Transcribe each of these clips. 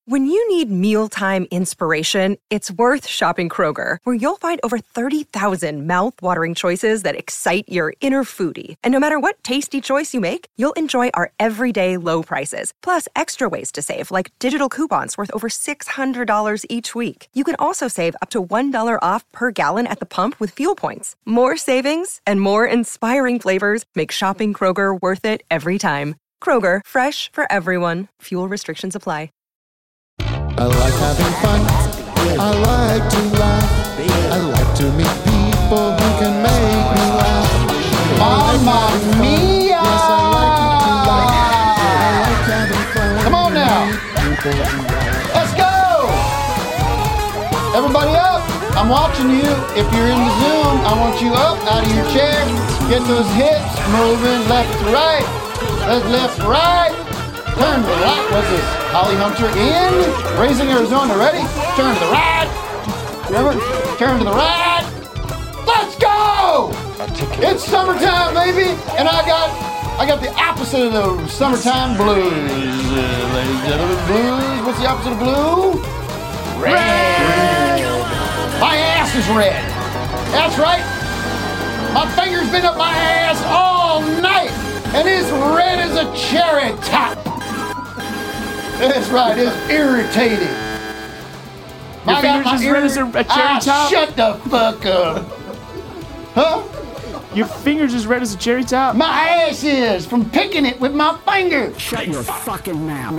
When you need mealtime inspiration, it's worth shopping Kroger, where you'll find over 30,000 mouth-watering choices that excite your inner foodie. And no matter what tasty choice you make, you'll enjoy our everyday low prices, plus extra ways to save, like digital coupons worth over $600 each week. You can also save up to $1 off per gallon at the pump with fuel points. More savings and more inspiring flavors make shopping Kroger worth it every time. Kroger, fresh for everyone. Fuel restrictions apply. I like having fun. I like to laugh. I like to meet people who can make me laugh. Mamma mia! Yes, I like having fun. Come on now. Let's go! Everybody up. I'm watching you. If you're in the Zoom, I want you up out of your chair. Get those hips moving left to right. Left to right. Turn to the right. What's this? Holly Hunter in. Raising Arizona. Ready? Turn to the right. Remember? Turn to the right. Let's go! It's summertime, baby. And I got the opposite of the summertime blues. Ladies and gentlemen, blues. What's the opposite of blue? Red. My ass is red. That's right. My finger's been up my ass all night. And it's red as a cherry top. That's right, it's irritating. Your finger's as red as a cherry top? Shut the fuck up. Huh? Your finger's as red as a cherry top? My ass is from picking it with my finger. Shut your fucking mouth.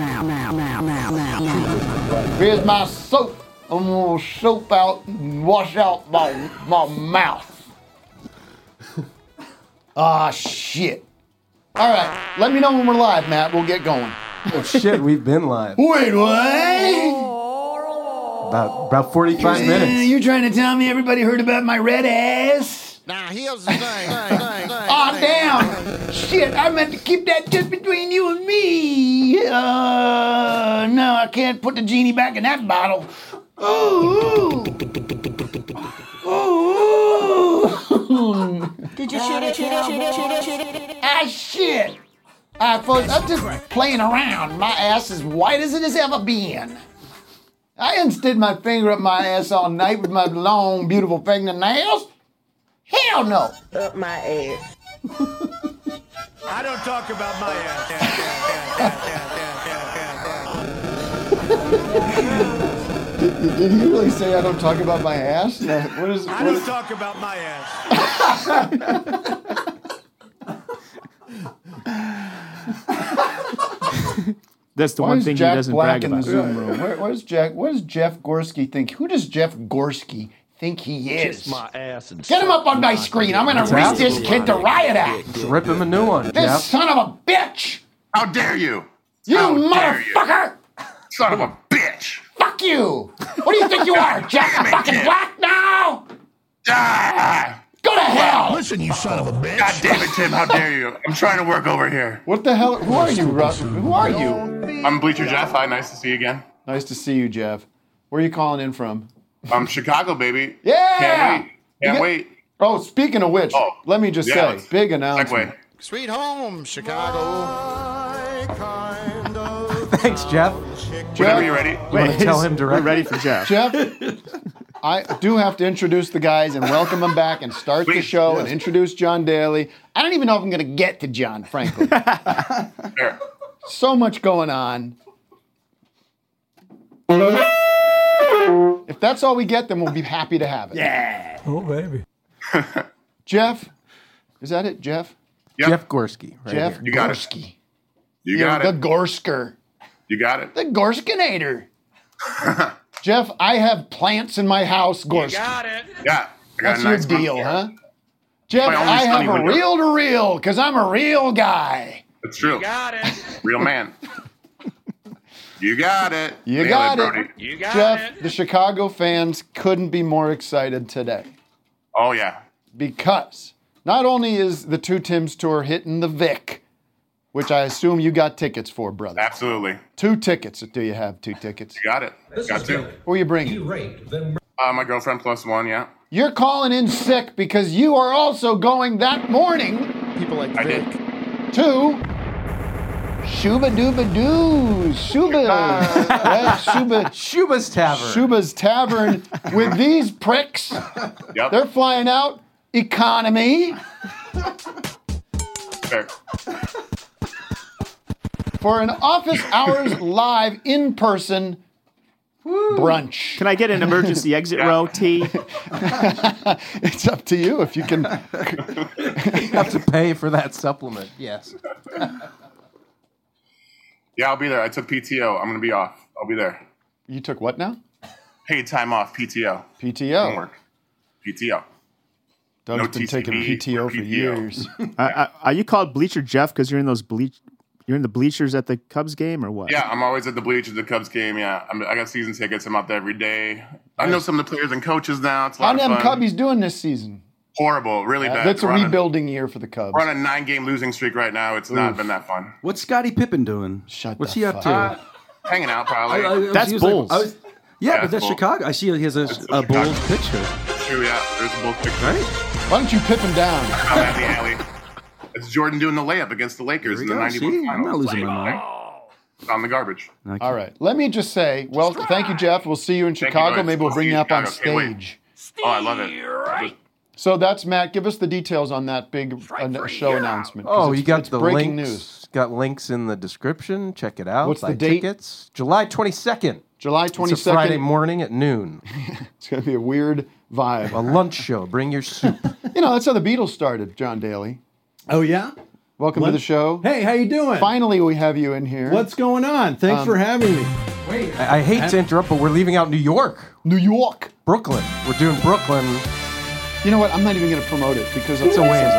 Here's my soap. I'm gonna soap out and wash out my mouth. Ah, shit. All right, let me know when we're live, Matt. We'll get going. Oh shit, we've been live. Wait, what? About 45 minutes. You trying to tell me everybody heard about my red ass? Now, here's the thing. Aw, damn. Shit, I meant to keep that just between you and me. No, I can't put the genie back in that bottle. Ooh. Ooh. Did you shoot it? Ah, shit. All right, folks, I'm just playing around. My ass is white as it has ever been. I didn't stick my finger up my ass all night with my long, beautiful fingernails. Hell no. Up my ass. I don't talk about my ass. Did he really say I don't talk about my ass? I don't talk about my ass. That's the one thing he doesn't brag in the about. Zoom room? What does Jeff Gorski think? Who does Jeff Gorski think he is? Kiss my ass and Get him up on my screen. I'm going to read this kid the riot act. Let's rip him a new one, This Jeff. son of a bitch. How dare you? You How dare you. motherfucker. Son of a bitch! Fuck you. What do you think you are, Jeff Damn it, fucking Jeff. Black now? Ah! Go to hell. Listen, you son of a bitch. God damn it, Tim, how dare you? I'm trying to work over here. What the hell? Who are you, Russ? Who are you? I'm Bleacher Jeff. Hi, nice to see you again. Nice to see you, Jeff. Where are you calling in from? I'm Chicago, baby. Yeah. Can't wait. Can't wait. Oh, speaking of which, Oh, let me just yeah, say, let's big announcement. segue. Sweet home, Chicago. Thanks, Jeff. Whenever you're ready. You want to tell him directly? We're ready for Jeff. Jeff, I do have to introduce the guys and welcome them back and start the Please, show yes. and introduce John Daly. I don't even know if I'm going to get to John, frankly. There. So much going on. If that's all we get, then we'll be happy to have it. Yeah. Oh, baby. Jeff, is that it, Jeff? Yep. Jeff Gorski. Right Jeff here. You got it. Gorski. You got the it. Gorsker. You got it. The Gorskinator. Jeff, I have plants in my house, Gorski. Got it. Yeah. I got That's a your nice deal, one. huh? Jeff, My only I have sunny a window. reel-to-reel, because I'm a real guy. It's true. Got it. Real man. You got it. You Nail got it. Brody. You got Jeff, it. the Chicago fans couldn't be more excited today Oh, yeah. because not only is the Two Tims tour hitting the Vic, which I assume you got tickets for, brother. Absolutely. 2 tickets. Do you have 2 tickets? You got it. Got to. Who are you bringing? My girlfriend plus one, yeah. You're calling in sick because you are also going that morning People like I Vic. did. to Shuba Dooba Doo. Shuba. Right? Shuba's Tavern. Shuba's Tavern with these pricks. Yep. They're flying out economy Fair. for an office hours live in-person brunch. Can I get an emergency exit row, T? It's up to you if you can. You have to pay for that supplement. Yes. Yeah, I'll be there. I took PTO. I'm going to be off. I'll be there. You took what now? Paid time off, PTO. PTO. Homework. PTO. Doug's No been TCB, taking PTO for PTO. years. Are you called Bleacher Jeff because you're in those You're in the bleachers at the Cubs game, or what? Yeah, I'm always at the bleachers at the Cubs game. Yeah, I got season tickets. I'm out there every day. I know some of the players and coaches now. It's a How lot them of fun. Cubbies doing this season? Horrible, really bad. That's a We're on rebuilding year for the Cubs. We're on a 9-game losing streak right now. It's not been that fun. What's Scottie Pippen doing? What's he up to? Hanging out, probably. That's Bulls. Yeah, but that's that's Bulls. Chicago. I see he has a Bulls picture. True, yeah. There's a Bulls picture. Right? Why don't you pip him down? I'm at the alley. It's Jordan doing the layup against the Lakers in the 91 See, finals. I'm not losing my mind. On the garbage. All right. Let me just say, well, thank you, Jeff. We'll see you in Thank you, Chicago. guys. Maybe we'll We'll bring see you you up on in Chicago. Can't wait. stage. Oh, I love it. So that's Matt. Give us the details on that big show announcement. 'cause Oh, you got it's the breaking links. news. Got links in the description. Check it out. What's the Buy date? Tickets. July 22nd. July It's a 22nd. Friday morning at noon. It's going to be a weird vibe. A lunch show. Bring your soup. You know, that's how the Beatles started, John Daly. Oh, yeah? Welcome to the show. Hey, how you doing? Finally, we have you in here. What's going on? Thanks for having me. I hate to interrupt, but we're leaving out New York. New York. Brooklyn. We're doing Brooklyn. You know what? I'm not even going to promote it because It's a ways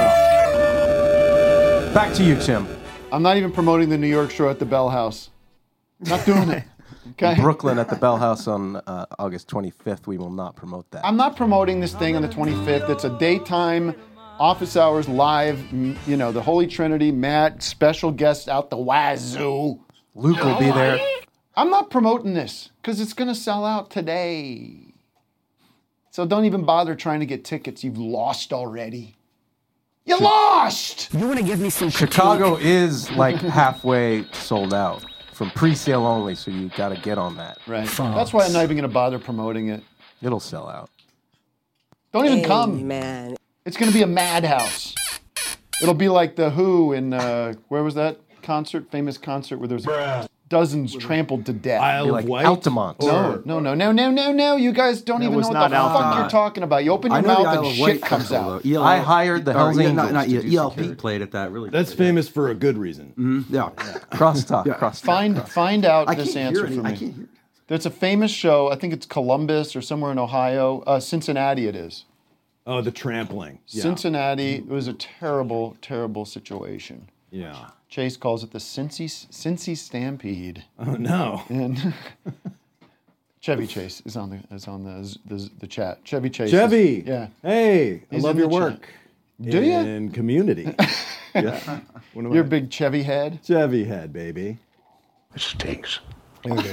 off. Back to you, Tim. I'm not even promoting the New York show at the Bell House. Not doing it. Okay. Brooklyn at the Bell House on August 25th. We will not promote that. I'm not promoting this thing on the 25th. It's a daytime office hours live. You know, the Holy Trinity, Matt, special guests out the wazoo. Luke will be there. I'm not promoting this because it's going to sell out today. So don't even bother trying to get tickets. You've lost already. You lost! You want to give me some Chicago is like halfway sold out from pre-sale only, so you got to get on that. Right. That's why I'm not even going to bother promoting it. It'll sell out. Don't even come. Man. It's going to be a madhouse. It'll be like the Who in, where was that concert? Famous concert where there's dozens trampled to death. Isle Be of like Wight? Altamont. No. You guys don't even know was what not the fuck Altamont. you're talking about. You open your I know the mouth Isle and of shit Wight comes festival, out. though. I hired the Hells Angels Not to do ELP security. played at that. Really. That's famous for a good reason. Yeah. Crosstalk. Find out I this can't hear answer it. for I me. can't hear it. There's a famous show. I think it's Columbus or somewhere in Ohio. Cincinnati it is. Oh, the trampling. Yeah. Cincinnati. It was a terrible, terrible situation. Yeah. Chase calls it the Cincy Stampede. Oh, no. And Chevy Chase is on the chat. Chevy Chase. Chevy. Yeah. Hey, I He's love in your the chat. work. Do ya? In Community. Yeah. One of You're a my- big Chevy head. Chevy head, baby. It stinks. There it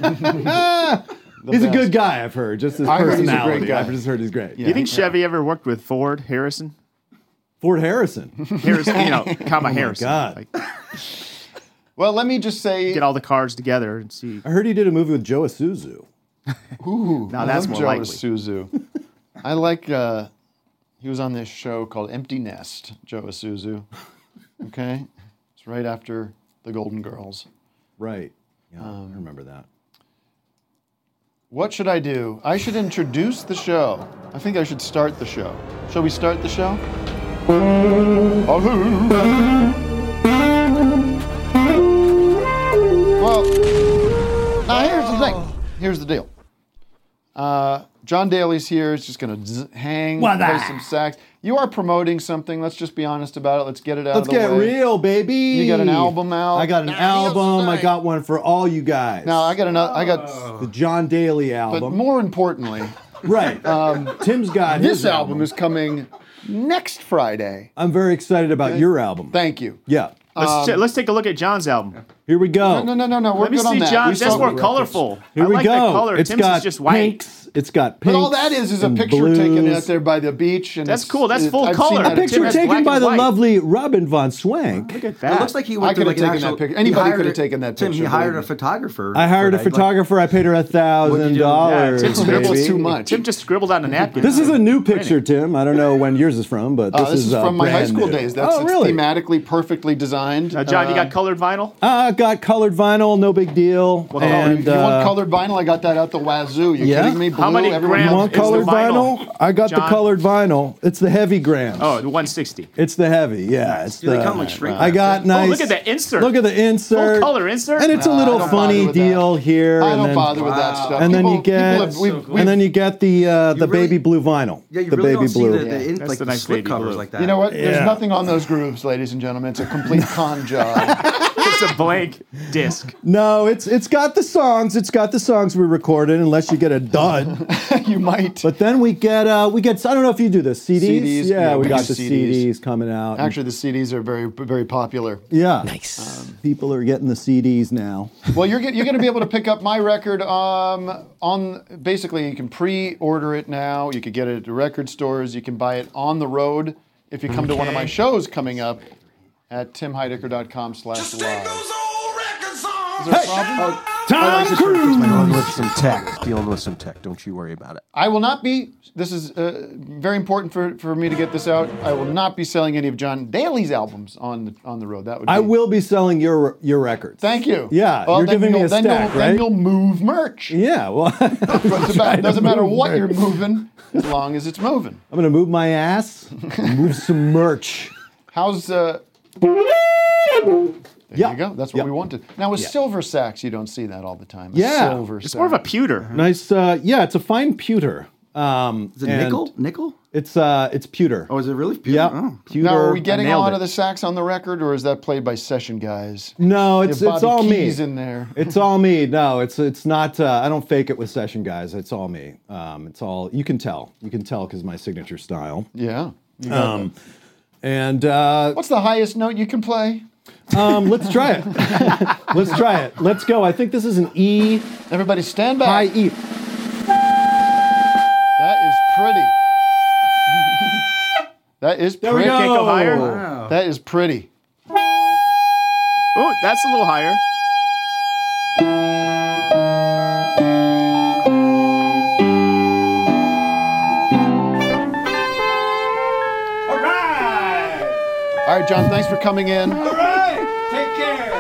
is. He's a good guy, I've heard. Just his I heard he's a great personality. guy. I've just heard he's great. Do you think Chevy ever worked with Ford Harrison? Ford Harrison. Harrison, comma Harrison. God. Like, Well, let me just say. get all the cars together and see. I heard he did a movie with Joe Isuzu. Ooh, Now I that's love more Joe likely. Isuzu. I like. He was on this show called Empty Nest. Joe Isuzu. Okay, it's right after the Golden Girls. Right. Yeah, I remember that. What should I do? I should introduce the show. I think I should start the show. Shall we start the show? Well, now here's the thing. Here's the deal. John Daly's here. He's just going to hang, play some sax. You are promoting something. Let's just be honest about it. Let's get it out Let's of the get way. real, baby. You got an album out? I got an album. I got one for all you guys. Now, I got another. I got. The John Daly But album. more importantly, Right. Tim's got this his album is coming next Friday. I'm very excited about your album. Thank you. Yeah. Let's take a look at John's album. Here we go. No. We're Let me good on see that. John's. We That's saw more the colorful. Here I we like go. the color. It's Tim's got is just white. pinks It's got But pinks all that is a and picture taken blues. out there by the beach. And That's cool. That's full I've color. seen that A picture That's taken black by and the white. lovely Robin von Swank. Look at It that. looks like he I went to could like have an taken actual. that picture. he Anybody hired could have a- taken that Tim, picture. he hired a believe me. photographer. I hired a for that. photographer. I paid her What'd $1,000. you do? Yeah, Tim Scribbles baby. too much. Tim just scribbled on a napkin. This is a new picture, Tim. I don't know when yours is from, but this This is from my high brand school new. days. That's oh, really? It's thematically perfectly designed. John, you got colored vinyl? Got colored vinyl, no big deal. What and, If you want colored vinyl, I got that out the wazoo. You Yeah? kidding me? Blue, How many everyone grams you knows- want is the colored vinyl, vinyl? I got the John? colored vinyl. It's the heavy grams. Oh, the 160. It's the heavy, yeah. It's Do they the, come like shrink I got wrapped? nice. Oh, look at the insert. Look at the insert. Full color insert? And it's a I little don't funny bother with deal that. here. I and don't then, bother with that stuff. And then you People get, have- we've- and then you get the really- baby blue vinyl. Yeah, you the really baby don't blue. see the, Yeah. in, That's like the the nice slip baby covers blue. like that. You know what? Yeah. There's nothing on those grooves, ladies and gentlemen. It's a complete con job. It's a blank disc. No, it's got the songs. It's got the songs we recorded, unless you get a dud. You might. But then we get I don't know if you do this CDs. CDs, Yeah, yeah, we we got do the CDs. CDs coming out. Actually, the CDs are very, very popular. Yeah, nice. People are getting the CDs now. Well, you're going to be able to pick up my record on basically you can pre-order it now. You could get it at the record stores. You can buy it on the road if you come to one of my shows coming up at timheidecker.com/live. Is there a problem? Tom Cruise. Dealing with some tech. Dealing with some tech. Don't you worry about it. I will not be. This is very important for me to get this out. I will not be selling any of John Daly's albums on the road. That would. Be, I will be selling your records. Thank you. Yeah, Well, you're then giving me you'll- a then stack, you'll, right? Then you'll move merch. Yeah, well, Doesn't matter what you're moving, as long as it's moving. I'm gonna move my ass, move some merch. How's There Yeah. you go. That's what Yeah. we wanted. Now with Yeah. silver sacks, you don't see that all the time. A Yeah. silver It's sack. more of a pewter. Nice. Yeah, it's a fine pewter. Is it and nickel? Nickel? It's pewter. Oh, is it really? Yeah, Oh. pewter. Now, are we getting a nailed lot it. of the sacks on the record, or is that played by session guys? No, You it's have Bobby all me. Keys in there. It's all me. No, it's not. I don't fake it with session guys. It's all me. It's all you can tell. You can tell because my signature style. Yeah. You got that. And What's the highest note you can play? let's try it. Let's try it. Let's go. I think this is an E. Everybody stand back. High E. That is pretty. That is There we pretty. go. Can't go higher. Wow. That is pretty. Oh, that's a little higher. All right, John, thanks for coming in. All right. Take care.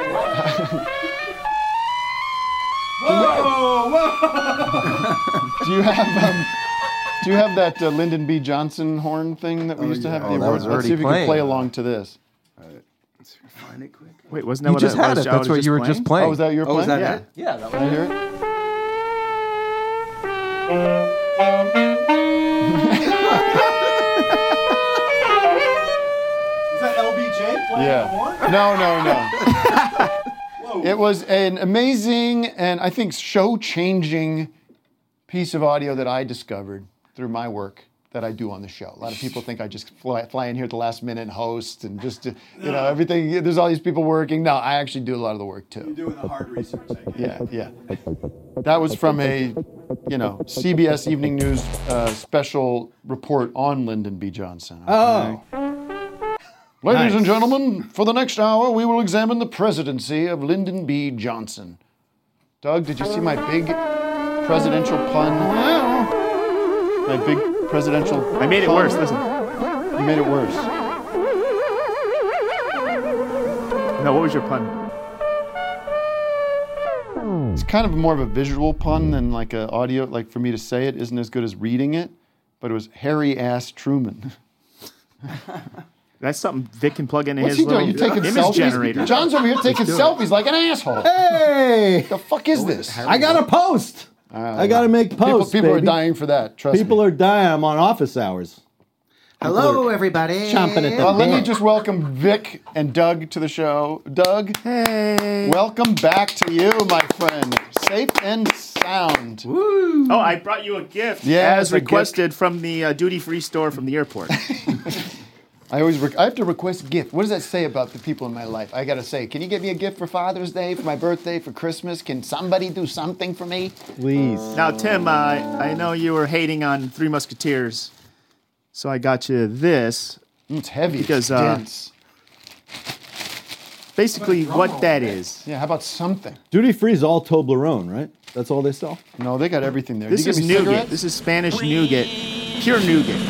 Do you have that Lyndon B. Johnson horn thing that we used to have at the Oh, that awards? was Let's see if already you can play playing. along to this. Find it quick. Wait, wasn't that You what just what had it. Joe That's was what you were just playing. Oh, was that your Oh, is playing? that Yeah. it? Yeah, that Can I hear it? Is that LBJ playing the horn? Yeah. No. It was an amazing and I think show-changing piece of audio that I discovered through my work that I do on the show. A lot of people think I just fly in here at the last minute and host and just, everything. There's all these people working. No, I actually do a lot of the work too. You're doing the hard research. I guess. Yeah. That was from a, CBS Evening News special report on Lyndon B. Johnson. Oh. Ladies Nice. and gentlemen, for the next hour, we will examine the presidency of Lyndon B. Johnson. Doug, did you see my big presidential pun? My big presidential I made it pun? worse. Listen. You made it worse. No, what was your pun? It's kind of more of a visual pun than like an audio, like for me to say it isn't as good as reading it, but it was Harry Ass Truman. That's something Vic can plug into What's his he doing? little You taking image selfies? generator. John's over here taking selfies like an asshole. Hey, The fuck is this? I got to post. I got to make posts. People are baby. dying for that. Trust People me. are dying. I'm on office hours. Hello, everybody. Chomping at the Well, let me bit. just welcome Vic and Doug to the show. Doug, Hey. welcome back to you, my friend. Safe and sound. Oh, I brought you a gift. Yeah, as it's a requested from the duty-free store from the airport. I have to request a gift. What does that say about the people in my life? I got to say, can you get me a gift for Father's Day, for my birthday, for Christmas? Can somebody do something for me? Please. Now, Tim, I know you were hating on Three Musketeers, so I got you this. It's heavy. Because, it's dense. Basically, what that is. Yeah, how about something? Duty free's all Toblerone, right? That's all they sell? No, they got everything there. This you is give me nougat. cigarettes? This is Spanish nougat. Pure nougat.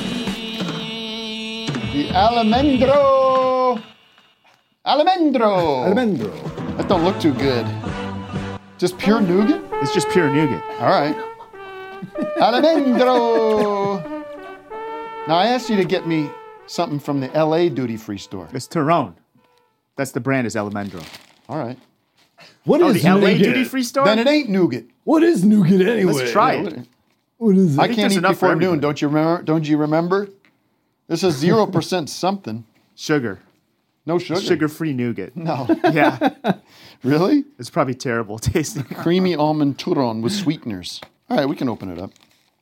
The Almendro. Almendro. That don't look too good. Just pure nougat? It's just pure nougat. All right. Almendro. Now, I asked you to get me something from the L.A. duty-free store. It's Tyrone. That's the brand is Almendro. All right. What is the LA nougat? duty-free store? Then it ain't nougat. What is nougat anyway? Let's try it. What is it? I think can't there's eat enough for before noon. everybody. Don't you remember? Don't you remember? This is 0% something. Sugar. No sugar. Sugar-free nougat. No. Yeah. Really? It's probably terrible tasting. Creamy almond Turon with sweeteners. All right, we can open it up.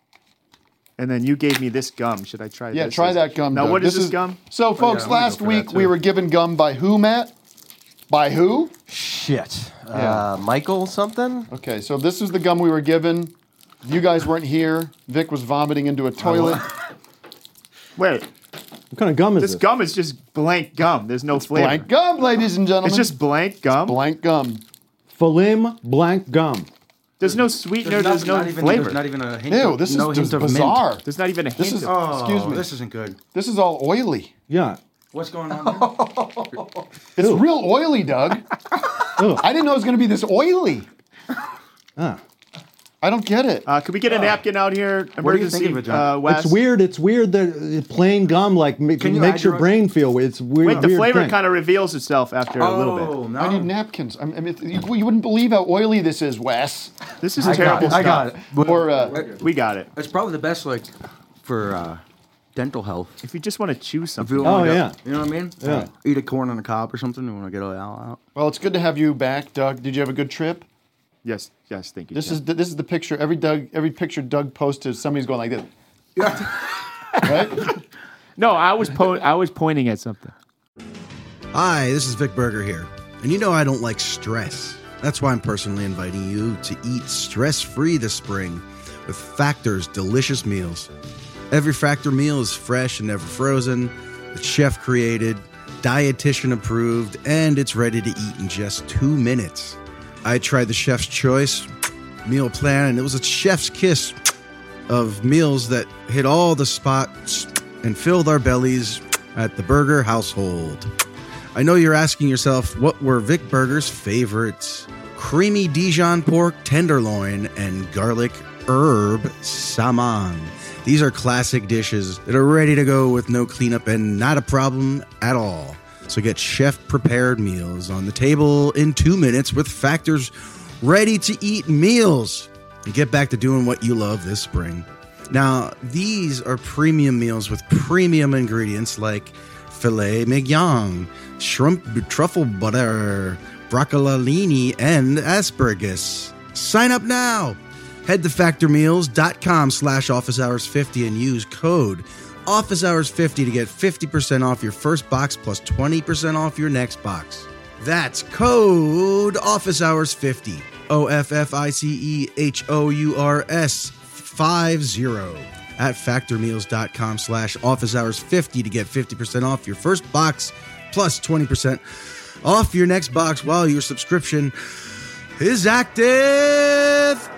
And then you gave me this gum. Should I try this? Yeah, try that gum. Now, Doug. what is this gum? So, folks, I'm gonna last go for week that, we too. were given gum by who, Matt? By who? Shit. Yeah. Michael something? Okay, so this is the gum we were given. You guys weren't here. Vic was vomiting into a toilet. Wait, What kind of gum is this this? gum is just blank gum. There's no flavor. Blank gum, ladies and gentlemen. It's just blank gum. blank gum. Falim blank gum. There's no sweetener. There's no flavor. There's not even a hint. Ew, of, this no is hint just of bizarre. Mint. There's not even a This hint is, of Oh, excuse me. this isn't good. This is all oily. Yeah. What's going on there? It's real oily, Doug. I didn't know it was going to be this oily. Ah. I don't get it. Could we get a napkin out here? What do you think Emergency, of it, John? Wes? It's weird. It's weird that plain gum like Can you makes add your your- brain feel weird. It's weird. Wait, the weird flavor thing. kind of reveals itself after a little bit. Oh, no. I need napkins. I mean, you wouldn't believe how oily this is, Wes. This is I got terrible it. stuff. I got it. Or We got it. It's probably the best, like, for dental health. If you just want to chew If something. you wanna Oh, get- yeah. You know what I mean? Yeah. Eat a corn on the cob or something. You want to get it all out. well, it's good to have you back, Doug. Did you have a good trip? Yes, thank you. This Jeff. is the picture. Every picture Doug posted, somebody's going like this. Right? No, I was pointing at something. Hi, this is Vic Berger here. And you know I don't like stress. That's why I'm personally inviting you to eat stress-free this spring with Factor's delicious meals. Every Factor meal is fresh and never frozen. It's chef created, dietitian approved, and it's ready to eat in just 2 minutes. I tried the Chef's Choice meal plan, and it was a chef's kiss of meals that hit all the spots and filled our bellies at the Burger household. I know you're asking yourself, what were Vic Berger's favorites? Creamy Dijon pork tenderloin and garlic herb saman. These are classic dishes that are ready to go with no cleanup and not a problem at all. So get chef-prepared meals on the table in 2 minutes with Factor's ready-to-eat meals. And get back to doing what you love this spring. Now, these are premium meals with premium ingredients like filet mignon, shrimp truffle butter, broccolini, and asparagus. Sign up now. Head to factormeals.com/officehours50 and use code officehours50 to get 50% off your first box plus 20% off your next box. That's code officehours50. OFFICEHOURS 50 at factormeals.com/officehours50 to get 50% off your first box plus 20% off your next box while your subscription is active.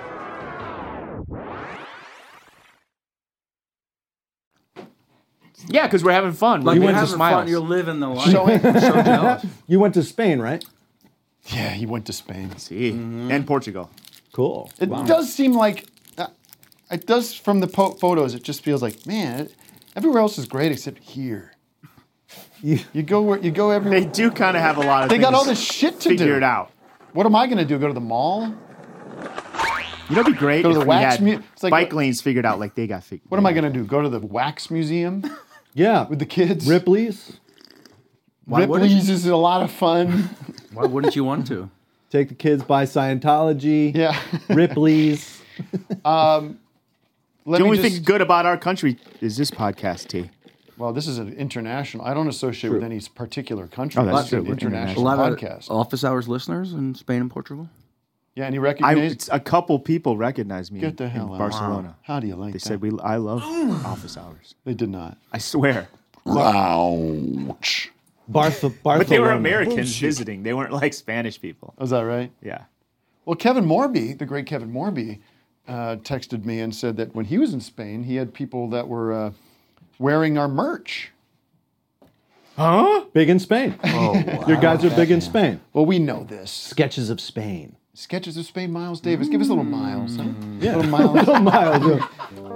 Yeah, because we're having fun. Like, We you're went to having Smiles. fun. You're living the life. So- So jealous. You went to Spain, right? Yeah, he went to Spain. See, and Portugal. Cool. It Wow. does seem like, it does from the photos, it just feels like, man, everywhere else is great except here. You go everywhere. They do kind of have a lot of They things got all this shit to do. figured out. What am I going to do? Go to the mall? You know, it'd be great Go to if the we wax had mu- it's like- bike lanes figured out like they got figured. What am I going to do? Go to the wax museum Yeah. with the kids? Ripley's. Why wouldn't Ripley's is a lot of fun. Why wouldn't you want to? Take the kids by Scientology. Yeah. Ripley's. Let The me only just- thing good about our country is this podcast, T. Well, this is an international. I don't associate with any particular country. Oh, that's This is an true. international A lot podcast. of office hours listeners in Spain and Portugal. Yeah, and he recognized. A couple people recognized me Get the in hell out. Barcelona. How do you like They that? said I love office hours. They did not. I swear. Ouch. Barcelona. But they were Americans visiting. They weren't like Spanish people. Was that right? Yeah. Well, Kevin Morby, the great Kevin Morby, texted me and said that when he was in Spain, he had people that were wearing our merch. Huh? Big in Spain. Oh, wow. Your guys are big in Spain. Well, we know this. Sketches of Spain. Sketches of Spain, Miles Davis. Give us a little Miles. Huh? Yeah. Little Miles. Little Miles. Yeah.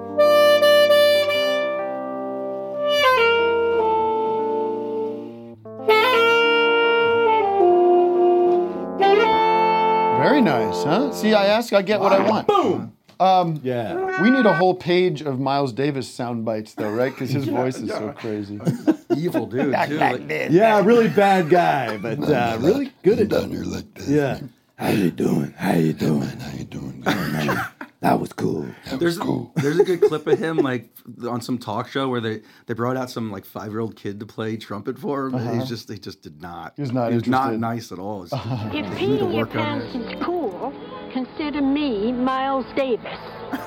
Very nice, huh? See, I ask, I get what I want. Boom. Yeah. We need a whole page of Miles Davis sound bites, though, right? Because his voice is so crazy. Evil dude, too. Yeah, really bad guy, but really good at Down here like this. Yeah. How you doing? How you doing? How you doing? Good, man. That was cool. There's a good clip of him like on some talk show where they brought out some like 5-year-old kid to play trumpet for him. And he just did not. He was not He was not interested. nice at all. If They need to peeing your work on pants this. is cool, consider me Miles Davis.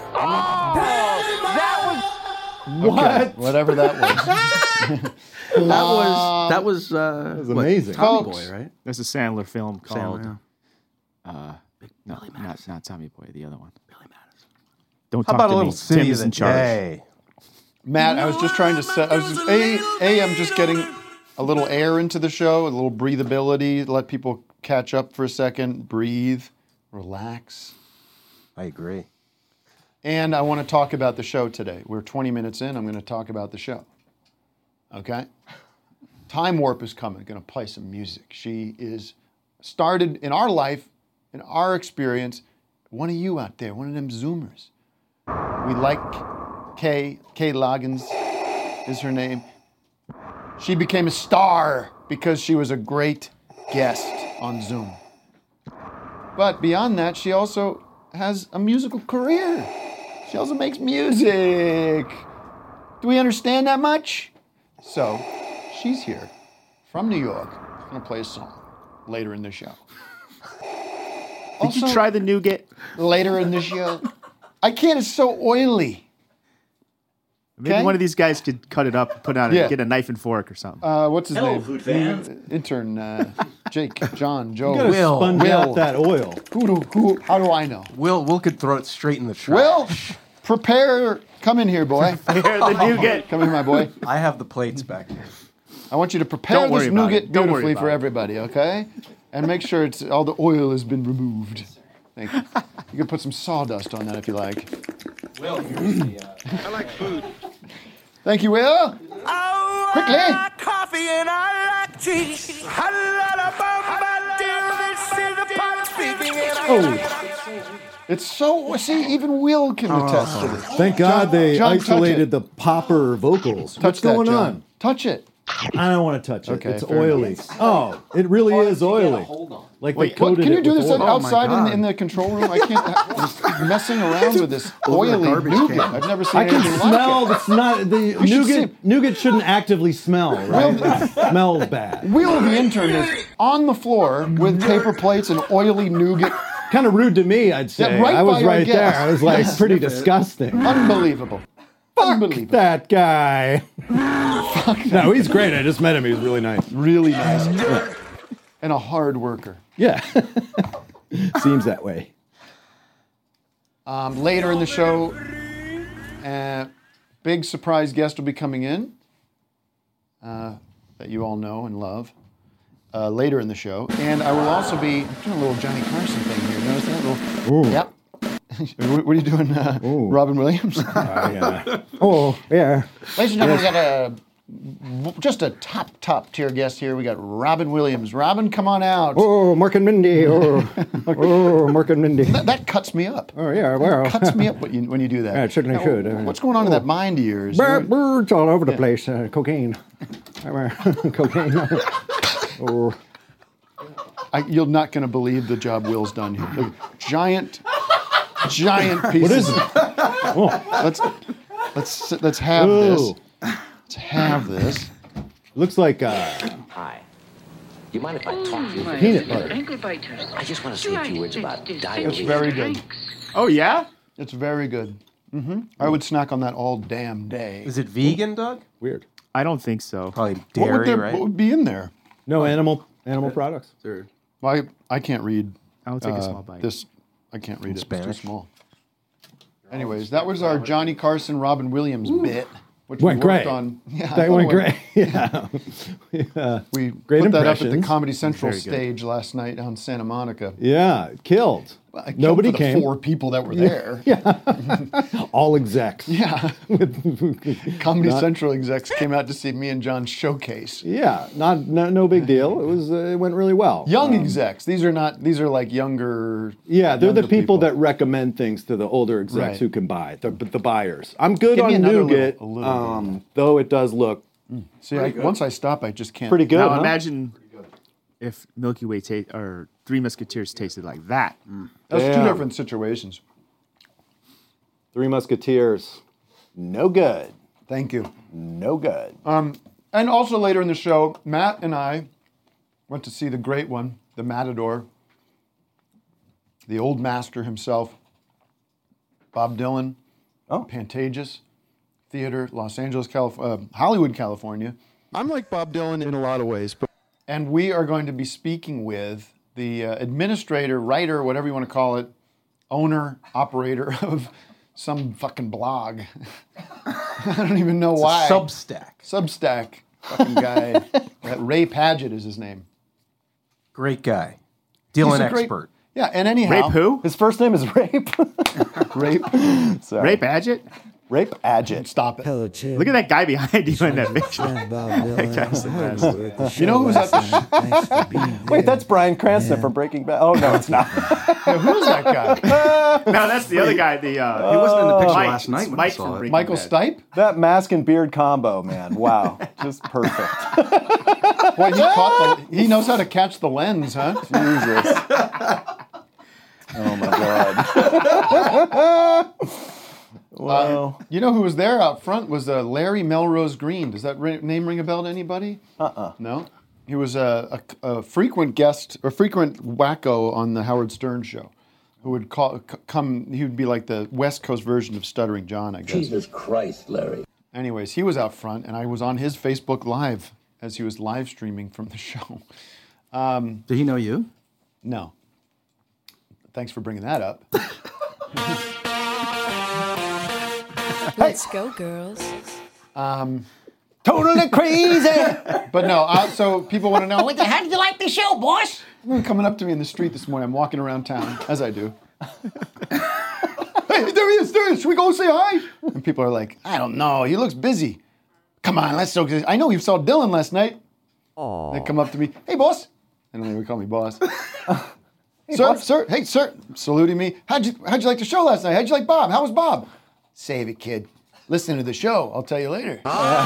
What? Whatever that was. That was amazing. Tommy Folks. Boy, right? There's a Sandler film called Sandler, no, not Tommy Boy, the other one. Billy Madison. Don't How talk about to a little me. city Tim of is the in charge. day? Matt, I was just trying to set. I'm just getting a little air into the show, a little breathability, let people catch up for a second, breathe, relax. I agree. And I want to talk about the show today. We're 20 minutes in. I'm going to talk about the show. Okay? Time Warp is coming. Going to play some music. She is started in our life, in our experience, one of you out there, one of them Zoomers. We like Kay Loggins is her name. She became a star because she was a great guest on Zoom. But beyond that, she also has a musical career. She also makes music. Do we understand that much? So, she's here from New York. Going to play a song later in the show. Did you try the nougat? Later in the show. I can't, it's so oily. Maybe Okay. one of these guys could cut it up, put on Yeah. get a knife and fork or something. What's his name? food fans. Intern, Jake, John, Joe. You gotta Will. sponge Will. out that oil. How do I know? Will could throw it straight in the trash. Will, prepare, come in here, boy. Here, the nougat. Come here, my boy. I have the plates back here. I want you to prepare Don't worry this about nougat it. Don't worry beautifully about for it. everybody, okay? And make sure it's all the oil has been removed. Thank you. You can put some sawdust on that if you like. Well, here's the. I like food. Thank you, Will. Quickly. Coffee and I like tea. It's so, see, even Will can attest to this. Thank God John- they John, touch isolated it. the popper vocals. Touch What's that, going John. on? Touch it. I don't want to touch it. Okay, It's fair oily. Oh, it really is oily. Like Wait, they what, coated can you it do with this oil. outside God. in the control room? I can't. Just messing around with this Over a oily garbage nougat. can. I've never seen I can anything smell. like It's not the should nougat. Nougat shouldn't actively smell, right? It smells bad. it. Will, the intern, is on the floor with paper plates and oily nougat. Kind of rude to me, I'd say. Yeah, right I was by our right there. guest. I was like pretty disgusting. Unbelievable. Unbelievable. That guy. No, he's great. I just met him. He was really nice. Really nice. And a hard worker. Yeah. Seems that way. Later in the show, big surprise guest will be coming in that you all know and love later in the show. And I will also be doing a little Johnny Carson thing here. Notice that? Ooh. Yep. What are you doing, Robin Williams? Oh, yeah. Ladies and gentlemen, we got just a top tier guest here. We got Robin Williams. Robin, come on out. Oh, Mark and Mindy. Oh, Mark and Mindy. That cuts me up. Oh, yeah, well. It cuts me up when you do that. Yeah, it certainly Now, should. What's going on in that mind of yours? Birds all over the place. Cocaine. Cocaine. Oh. You're not going to believe the job Will's done here. Look, giant pieces. What is it? Let's have Ooh. this. Let's have this. Looks like Hi. You mind if I talk to you? peanut butter. I just want to say a few words about diarrhea. It's very good. Oh yeah, it's very good. I would snack on that all damn day. Is it vegan, Doug? Weird. I don't think so. Probably What dairy, would, right? what would be in there? No animal products. Well, I can't read. I'll take a small bite. This I can't read it. Spanish? It's too small. Anyways, that was our Johnny Carson, Robin Williams bit, which Went we worked great. on. Yeah, That went great. Yeah. We Great put that up at the impressions. Comedy Central Very good. stage last night on Santa Monica. Yeah, killed. I killed Nobody for the came. 4 people that were there. All execs. Yeah. Comedy Not- Central execs came out to see me and John showcase. Yeah, no big deal. It was it went really well. Young execs. These are like younger. Yeah, they're the younger people that recommend things to the older execs Right. who can buy, the buyers. I'm good Give me on another nougat, little though it does look See, once I stop, I just can't. pretty good. Now huh? imagine if Milky Way or Three Musketeers tasted like that. That's two Damn. different situations. Three Musketeers, no good. Thank you. No good. And also later in the show, Matt and I went to see the great one, the Matador, the old master himself, Bob Dylan, Pantages Theater, Los Angeles, Hollywood, California. I'm like Bob Dylan in a lot of ways, but And we are going to be speaking with the administrator, writer, whatever you want to call it, owner, operator of some fucking blog. I don't even know It's a why. Substack fucking guy. Ray Padgett is his name. Great guy. Dylan He's a great- expert. Yeah, and anyhow. Rape who? His first name is Rape. Rape. Sorry. Rape Adjett? Rape Adjett. Stop it. Hello, Chip. Look at that guy behind you in that picture. I'm Bob Dylan. That guy's the I best. heard you were at the show You know who was at last the night. Thanks for being there. Wait, that's Bryan Cranston from Breaking Bad. Oh no, it's not. Who's that guy? No, that's the other guy. The He wasn't in the picture Mike, last night when I Mike saw from it. Breaking Michael Bad. Stipe? That mask and beard combo, man. Wow, just perfect. Boy, he knows how to catch the lens, huh? Jesus. Oh my God. Wow. You know who was there out front was Larry Melrose Green. Does that name ring a bell to anybody? No? He was a frequent guest, or frequent wacko on the Howard Stern show, who would come, he would be like the West Coast version of Stuttering John, I guess. Jesus Christ, Larry. Anyways, he was out front, and I was on his Facebook Live as he was live streaming from the show. Did he know you? No. Thanks for bringing that up. Let's go, girls. Totally crazy. But no, so people want to know, how did you like the show, boss? Coming up to me in the street this morning, I'm walking around town, as I do. Hey, there he is. Should we go say hi? And people are like, I don't know, he looks busy. Come on, let's go. I know you saw Dylan last night. They come up to me, hey, boss. And they would call me boss. Hey, sir, boss. sir, hey, sir, saluting me. How'd you like the show last night? How'd you like Bob? How was Bob? Save it, kid. Listen to the show. I'll tell you later.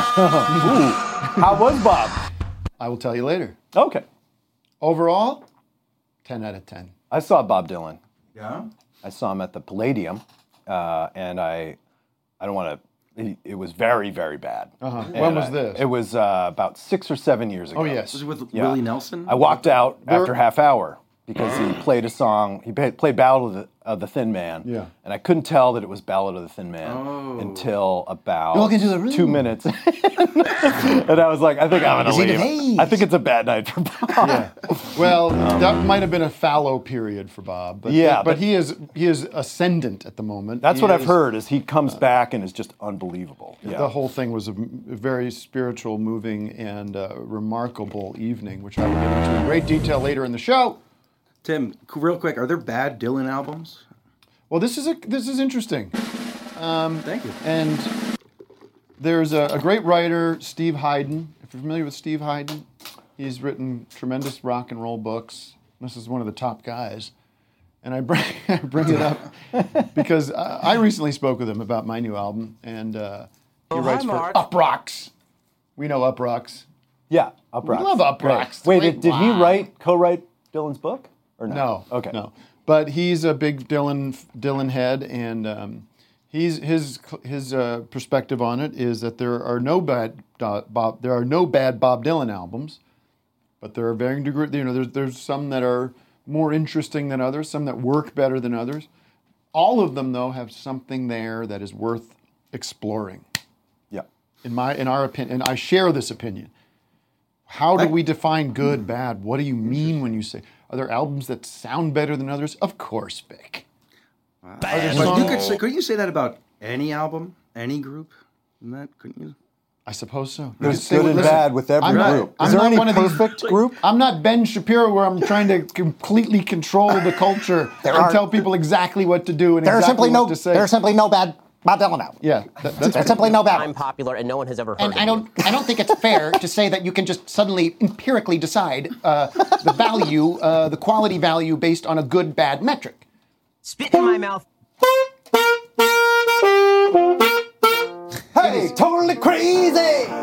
How was Bob? I will tell you later. Okay. Overall, 10 out of 10. I saw Bob Dylan. Yeah. I saw him at the Palladium, and I don't want to. It was very, very bad. And When was this? It was about 6 or 7 years ago. Oh, yes. Was it with Yeah. Willie Nelson? I walked out after half hour because he played a song. He played Ballad of the Thin Man. Yeah. And I couldn't tell that it was Ballad of the Thin Man until about Walk into the room. 2 minutes. And I was like, I think I'm Is going he to leave. the I think it's a bad night for Bob. Yeah. Well, that might have been a fallow period for Bob. But, Yeah, but but- he is ascendant at the moment. That's He what I've is- heard. Is he comes back and is just unbelievable. Yeah. The whole thing was a very spiritual, moving, and remarkable evening, which I will get into in great detail later in the show. Tim, real quick, are there bad Dylan albums? Well, this is interesting. Thank you. And there's a great writer, Steve Hyden. If you're familiar with Steve Hyden, he's written tremendous rock and roll books. This is one of the top guys. And I bring it up because I recently spoke with him about my new album, and he writes for Up Rocks. We know Up Rocks. Yeah, Up We Rocks. love Up Great. Rocks. Wait, Great did he line. co-write Dylan's book? Or no? No. Okay. No. But he's a big Dylan head, and his perspective on it is that there are no bad Bob Dylan albums, but there are varying degrees. There's some that are more interesting than others, some that work better than others. All of them, though, have something there that is worth exploring. Yeah. In our opinion, and I share this opinion. How do we define good, bad? What do you mean when you say? Are there albums that sound better than others? Of course, Vic. Couldn't you say that about any album, any group? Couldn't you? I suppose so. There's good and bad with every group. Is there any perfect group? I'm not Ben Shapiro where I'm trying to completely control the culture and tell people exactly what to do and exactly what to say. There are simply no bad Bob Dylan albums. Yeah, there's simply no bad. I'm popular and no one has ever heard And of I don't think it's fair to say that you can just suddenly empirically decide the value, the quality value based on a good bad metric. Spit in my mouth. Hey, totally crazy!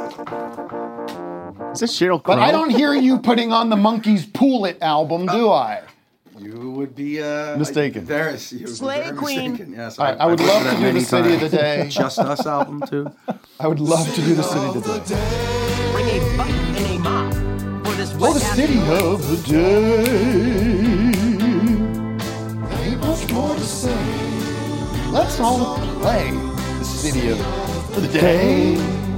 Is this Sheryl Crow? But I don't hear you putting on the Monkees' Pool It album, do I? You would be mistaken. Slay Queen. Mistaken. Yes, I would love to do the City of the Day. Just Us album too. I would love to do the City of the Day. Bring a bucket and a mop for this Oh, the City of the Day. There ain't much more to say. Let's all play the City of the Day.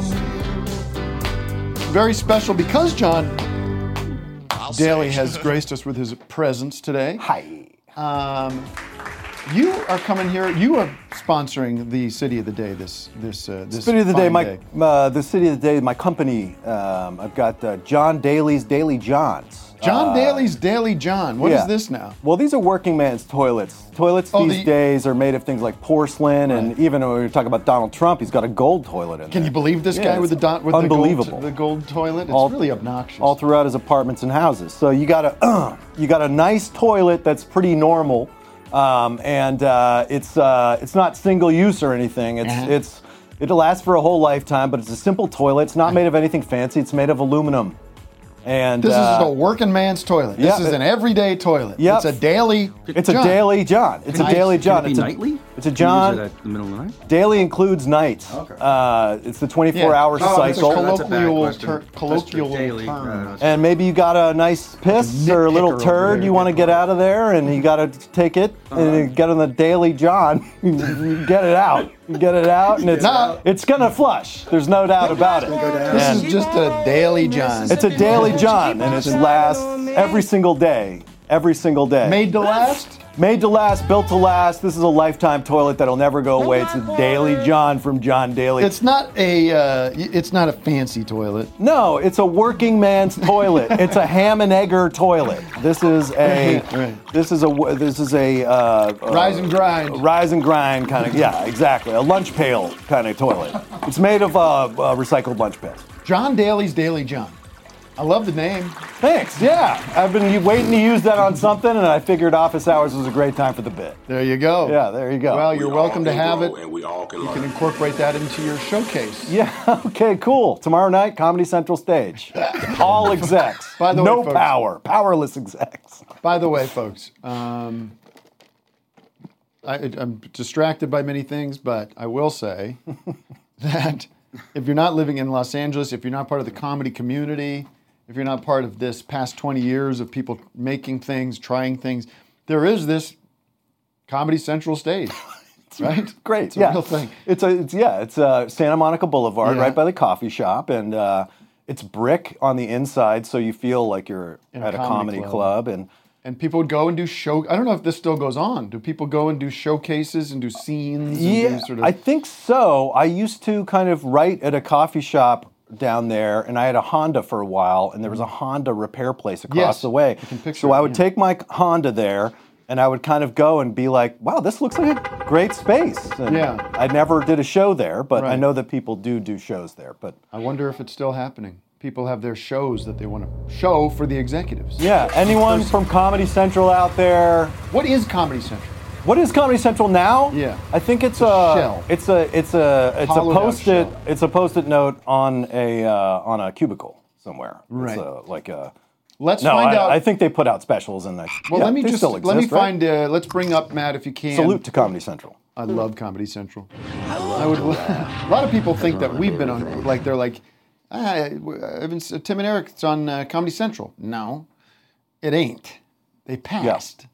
Very special because John Daly has graced us with his presence today. Hi. You are coming here. You are sponsoring the City of the Day. This City of the Day. The City of the Day. My company. I've got John Daly's Daily Johns. John Daly's Daily John. What is this now? Well, these are working man's toilets. Toilets these days are made of things like porcelain, and even when we talk about Donald Trump, he's got a gold toilet in there. Can you believe this guy with unbelievable. the gold toilet? It's really obnoxious. All throughout his apartments and houses. So you got a nice toilet that's pretty normal, and it's not single use or anything. It'll last for a whole lifetime, but it's a simple toilet. It's not made of anything fancy. It's made of aluminum. And this is a working man's toilet. This is an everyday toilet. Yep. It's a daily. It's a daily John. It's a daily John. It's nightly. It's a John. Use it at the middle of the night. Daily includes nights. Okay. It's the 24-hour cycle. Colloquial term. And maybe you got a nice piss or a little turd you want to get out of there, and you got to take it and you get on the Daily John. You get it out. You get it out, and it's gonna flush. There's no doubt about it. This is just a Daily John. It's a Daily John, and it lasts every single day. Every single day. Made to last? Made to last, built to last. This is a lifetime toilet that'll never go away. It's a Daily John from John Daly. It's not a fancy toilet. No, it's a working man's toilet. It's a ham and egger toilet. This is a rise and grind. Rise and grind kind of, yeah, exactly. A lunch pail kind of toilet. It's made of recycled lunch pails. John Daly's Daily John. I love the name. Thanks, yeah. I've been waiting to use that on something, and I figured office hours was a great time for the bit. There you go. Yeah, there you go. Well, you're welcome to have it. And we all you can incorporate that into your showcase. Yeah, okay, cool. Tomorrow night, Comedy Central stage. All execs. By the way, no folks, power. Powerless execs. By the way, folks, I'm distracted by many things, but I will say that if you're not living in Los Angeles, if you're not part of the comedy community, if you're not part of this past 20 years of people making things, trying things, there is this Comedy Central stage, right? Great, it's a real thing. It's Santa Monica Boulevard, right by the coffee shop, and it's brick on the inside, so you feel like you're at a comedy club. And people would go and do I don't know if this still goes on. Do people go and do showcases and do scenes? Yeah, I think so. I used to kind of write at a coffee shop down there, and I had a Honda for a while, and there was a Honda repair place across the way. So I would take my Honda there, and I would kind of go and be like, wow, this looks like a great space. And I never did a show there, but I know that people do shows there. But I wonder if it's still happening. People have their shows that they want to show for the executives. Yeah, anyone from Comedy Central out there? What is Comedy Central? What is Comedy Central now? Yeah, I think it's shell. It's a post-it. It's a post-it note on a cubicle somewhere. Right. It's Let's find out. I think they put out specials in that. Well, let me bring up Matt if you can. Salute to Comedy Central. I love Comedy Central. I would. A lot of people think that we've been on. Like they're like, Tim and Eric's on Comedy Central. No, it ain't. They passed.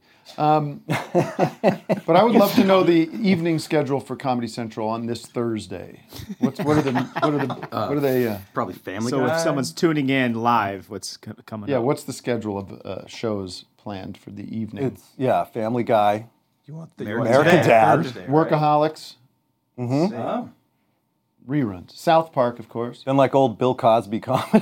But I would love to know the evening schedule for Comedy Central on this Thursday. What are they? Probably Family Guy. So if someone's tuning in live, what's coming up? Yeah, what's the schedule of shows planned for the evening? It's Family Guy. You want American Dad. Thursday, right? Workaholics. Mm-hmm. Oh. Reruns. South Park, of course. Then like old Bill Cosby comedy.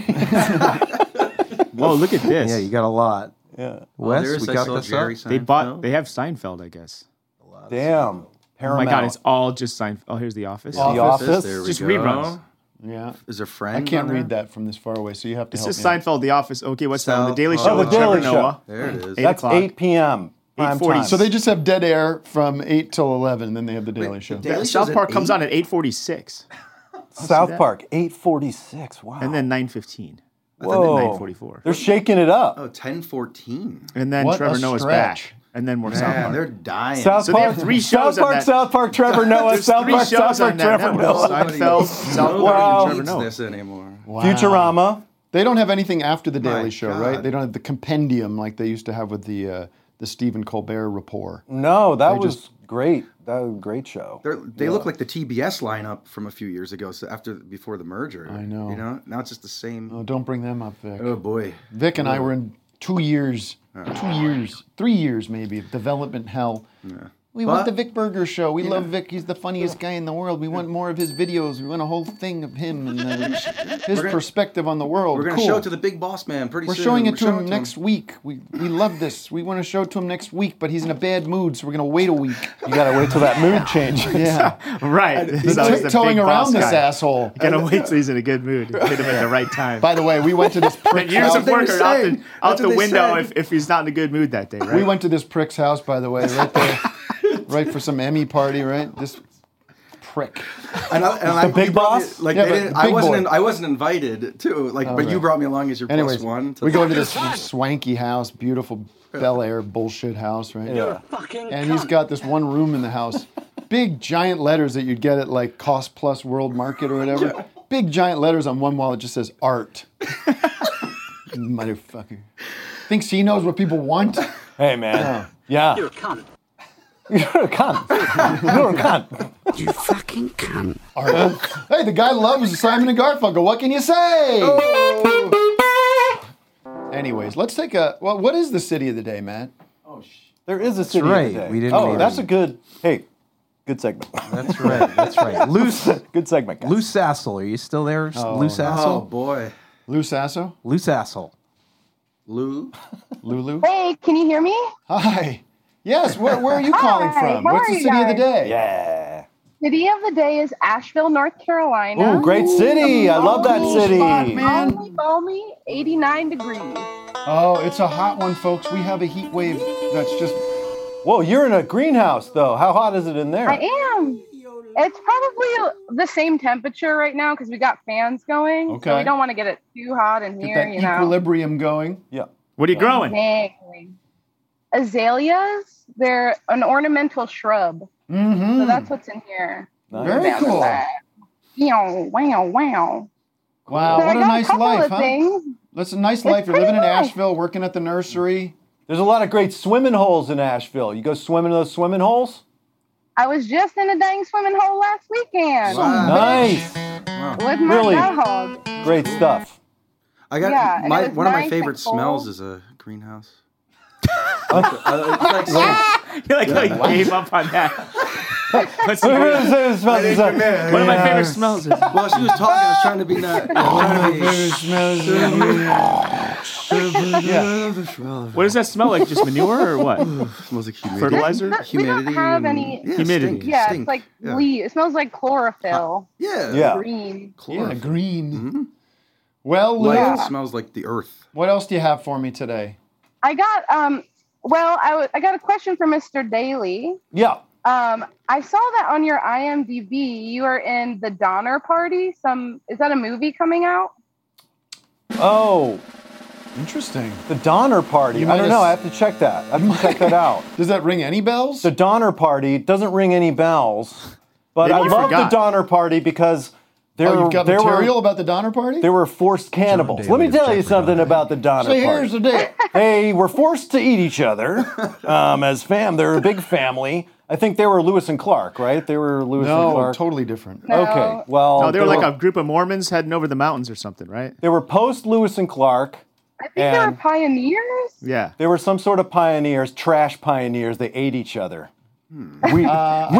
Whoa, look at this. Yeah, you got a lot. Yeah. Wes, there is we I got saw this Jerry up. They have Seinfeld, I guess. Damn. Oh Paramount. my God, it's all just Seinfeld. Oh, here's The Office. The Office. There we Just go. reruns. Yeah. Is there I Friends? can't on read there? that from this far away, so you have to It's help just me out. Seinfeld, The Office. Okay, what's that? The South Daily Park. Show Oh, with The Trevor Daily Show. Noah. There it is. 8 That's o'clock. 8 p.m. prime 8:40. time. So they just have dead air from 8 till 11, then they have the Daily Show. Daily Show's South at Park comes 8? on at 8:46. South that? Park, 8:46. Wow. And then 9:15. Whoa. And then 9:44. They're shaking it up. Oh, 10:14. And then What Trevor a Noah's stretch. back. And then more South Man, Park. they're dying. South So they Park, have 3 shows South Park, on that. South Park, Trevor Noah, There's South 3 Park, shows South Park, on that Trevor network. Noah. Seinfeld, South Park, Wow. and Trevor Needs Noah. this anymore. Wow. Futurama. They don't have anything after the Daily My Show, God. right? They don't have the compendium like they used to have with the Stephen Colbert Report. No, that They was just- great. That was a great show. They look like the TBS lineup from a few years ago, so before the merger. I know. You know, now it's just the same. Oh, don't bring them up, Vic. Oh boy. Vic and I were in 3 years maybe, of development hell. Yeah. We want the Vic Berger show. We love Vic. He's the funniest guy in the world. We want more of his videos. We want a whole thing of him and his perspective on the world. We're going to show it to the big boss man pretty We're soon. showing it to him next week. We love this. We want to show it to him next week, but he's in a bad mood, so we're going to wait a week. You got to wait till that mood changes. Yeah. Right. He's So he's the towing big around boss this guy. asshole. Gotta wait till he's in a good mood. Hit him at the right time. By the way, we went to this prick's Years house. of work are out saying. out That's the what they window said. if he's not in a good mood that day, right? We went to this prick's house, by the way, right there. Right for some Emmy party, right? This prick. And big you brought me- boss? Like Yeah, they but didn't, big boy. I wasn't invited too. Like, but you right. brought me along as your Anyways, plus one. we go into this swanky house, beautiful Bel Air bullshit house, right? Yeah. And he's got this one room in the house. Big giant letters that you'd get at like Cost Plus World Market or whatever. Big giant letters on one wall that just says art. Motherfucker. Thinks he knows what people want? Hey, man. Yeah. You're a cunt. You're a cunt. You're a cunt. You fucking cunt. Art. Hey, the guy loves Simon and Garfunkel. What can you say? Anyways, let's take a. Well, what is the city of the day, Matt? There is a city right. of the day. We didn't Oh, even- that's a good. Hey, good segment. That's right. That's right. Loose Good segment, guys. Loose Assel. Are you still there? Loose Oh Assel? boy, Lou Sasso? Loose Assel. Lou. Lulu? Hey, can you hear me? Hi. Yes, where are you calling Hi, from? how What's are the you city of the guys? day? Yeah. City of the day is Asheville, North Carolina. Ooh, great city. I love that Cool city. spot, man. Balmy, 89 degrees. Oh, it's a hot one, folks. We have a heat wave that's just. Whoa, you're in a greenhouse, though. How hot is it in there? I am. It's probably the same temperature right now because we got fans going. Okay. So we don't want to get it too hot in Get here, that you know. equilibrium going. Yeah. What are you growing? Exactly. Azaleas, they're an ornamental shrub. Mm-hmm. So that's what's in here. Very Down the cool. side. Wow, wow, wow. Wow, So I what a got a nice couple life, of huh? things. That's a nice life. You're pretty living in nice. Asheville, working at the nursery. There's a lot of great swimming holes in Asheville. You go swimming in those swimming holes? I was just in a dang swimming hole last weekend. Nice. With my Really? dog. Great stuff. I got Yeah, and it was one of my nice favorite and cold. smells is a greenhouse. You're like, oh, you gave up on that. What's the One of my favorite smells is. Well, she was talking. I was trying to be not. What does that smell like? Just manure or what? Smells like humidity. Fertilizer? We don't have any. Yeah, Humidity. stink, Yeah, stink. it's like Yeah. leaf. It smells like chlorophyll. Yeah. Yeah. Green. Yeah, green. Mm-hmm. Well, Lou, Life smells like the earth. what else do you have for me today? I got well, I got a question for Mr. Daly. Yeah. I saw that on your IMDb you are in the Donner Party. Is that a movie coming out? Oh, Interesting. The Donner Party. You I might don't have know. I s- have to check that. I have to check that out. Does that ring any bells? The Donner Party doesn't ring any bells, but Maybe I you love forgot. the Donner Party because there you've got there material were about the Donner Party? there were forced cannibals. Let me tell you something about the Donner So Party. here's the deal. They were forced to eat each other as They're a big family. I think they were Lewis and Clark, right? They were Lewis and No, Clark. totally different. Okay, well, No, they were like a group of Mormons heading over the mountains or something, right? They were post Lewis and Clark. I think they were pioneers. Yeah. They were some sort of pioneers, trash pioneers. They ate each other. Weak See, people.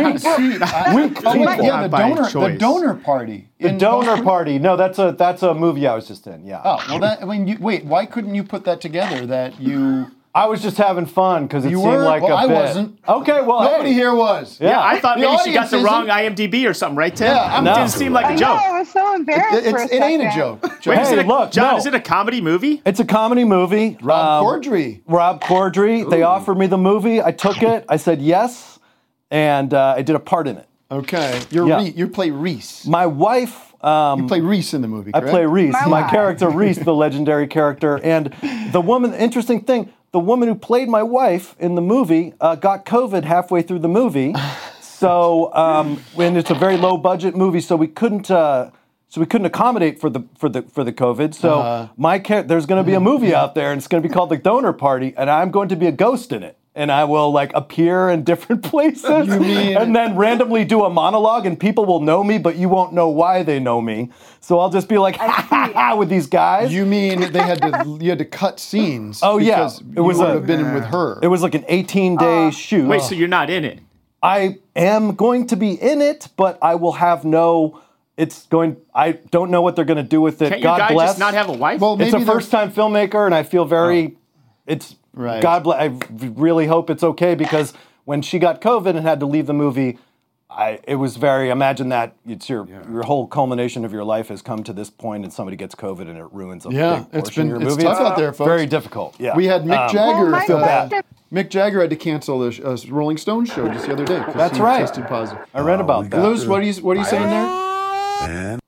yeah, the donor party. The Donor Party. No, that's a movie I was just in. Yeah. Oh, well, wait, why couldn't you put that together? That you. I was just having fun because it You seemed were? like Well, a I bit. wasn't. Okay, well, Nobody hey. here was. Yeah. I thought The maybe she got audience the wrong isn't. IMDb or something, right, Tim? Yeah, It didn't seem like I a know, joke. I was so embarrassed for a It ain't a second. joke. Wait, is Hey, it a, look, John, no. is it a comedy movie? It's a comedy movie. Rob Corddry. Rob Corddry. They offered me the movie. I took it. I said yes, and I did a part in it. Okay, you play Reese. My wife. You play Reese in the movie, I correct? play Reese, My my wife. character Reese, the legendary character, and the woman. Interesting thing: the woman who played my wife in the movie got COVID halfway through the movie. So, and it's a very low budget movie, so we couldn't. So we couldn't accommodate for the COVID. So there's going to be a movie out there, and it's going to be called The Donor Party, and I'm going to be a ghost in it, and I will like appear in different places, and then randomly do a monologue, and people will know me, but you won't know why they know me. So I'll just be like ha ha ha with these guys. You mean you had to cut scenes? Oh yeah, because you would have been with her. It was like an 18-day shoot. Wait, so you're not in it? I am going to be in it, but I will have no. I don't know what they're going to do with it. Can't your God guy bless. just not have a wife? Well, It's a maybe they're- first-time filmmaker, and I feel very. It's Right. God bless. I really hope it's okay because when she got COVID and had to leave the movie, it was very. Imagine that it's your whole culmination of your life has come to this point, and somebody gets COVID and it ruins a Yeah, big portion of your it's movie. tough out there, folks. Very difficult. Yeah. We had Mick Jagger. my question- Mick Jagger had to cancel the Rolling Stones show just the other day. 'cause That's he right. Tested positive. I read about that. Luz, what are you saying there?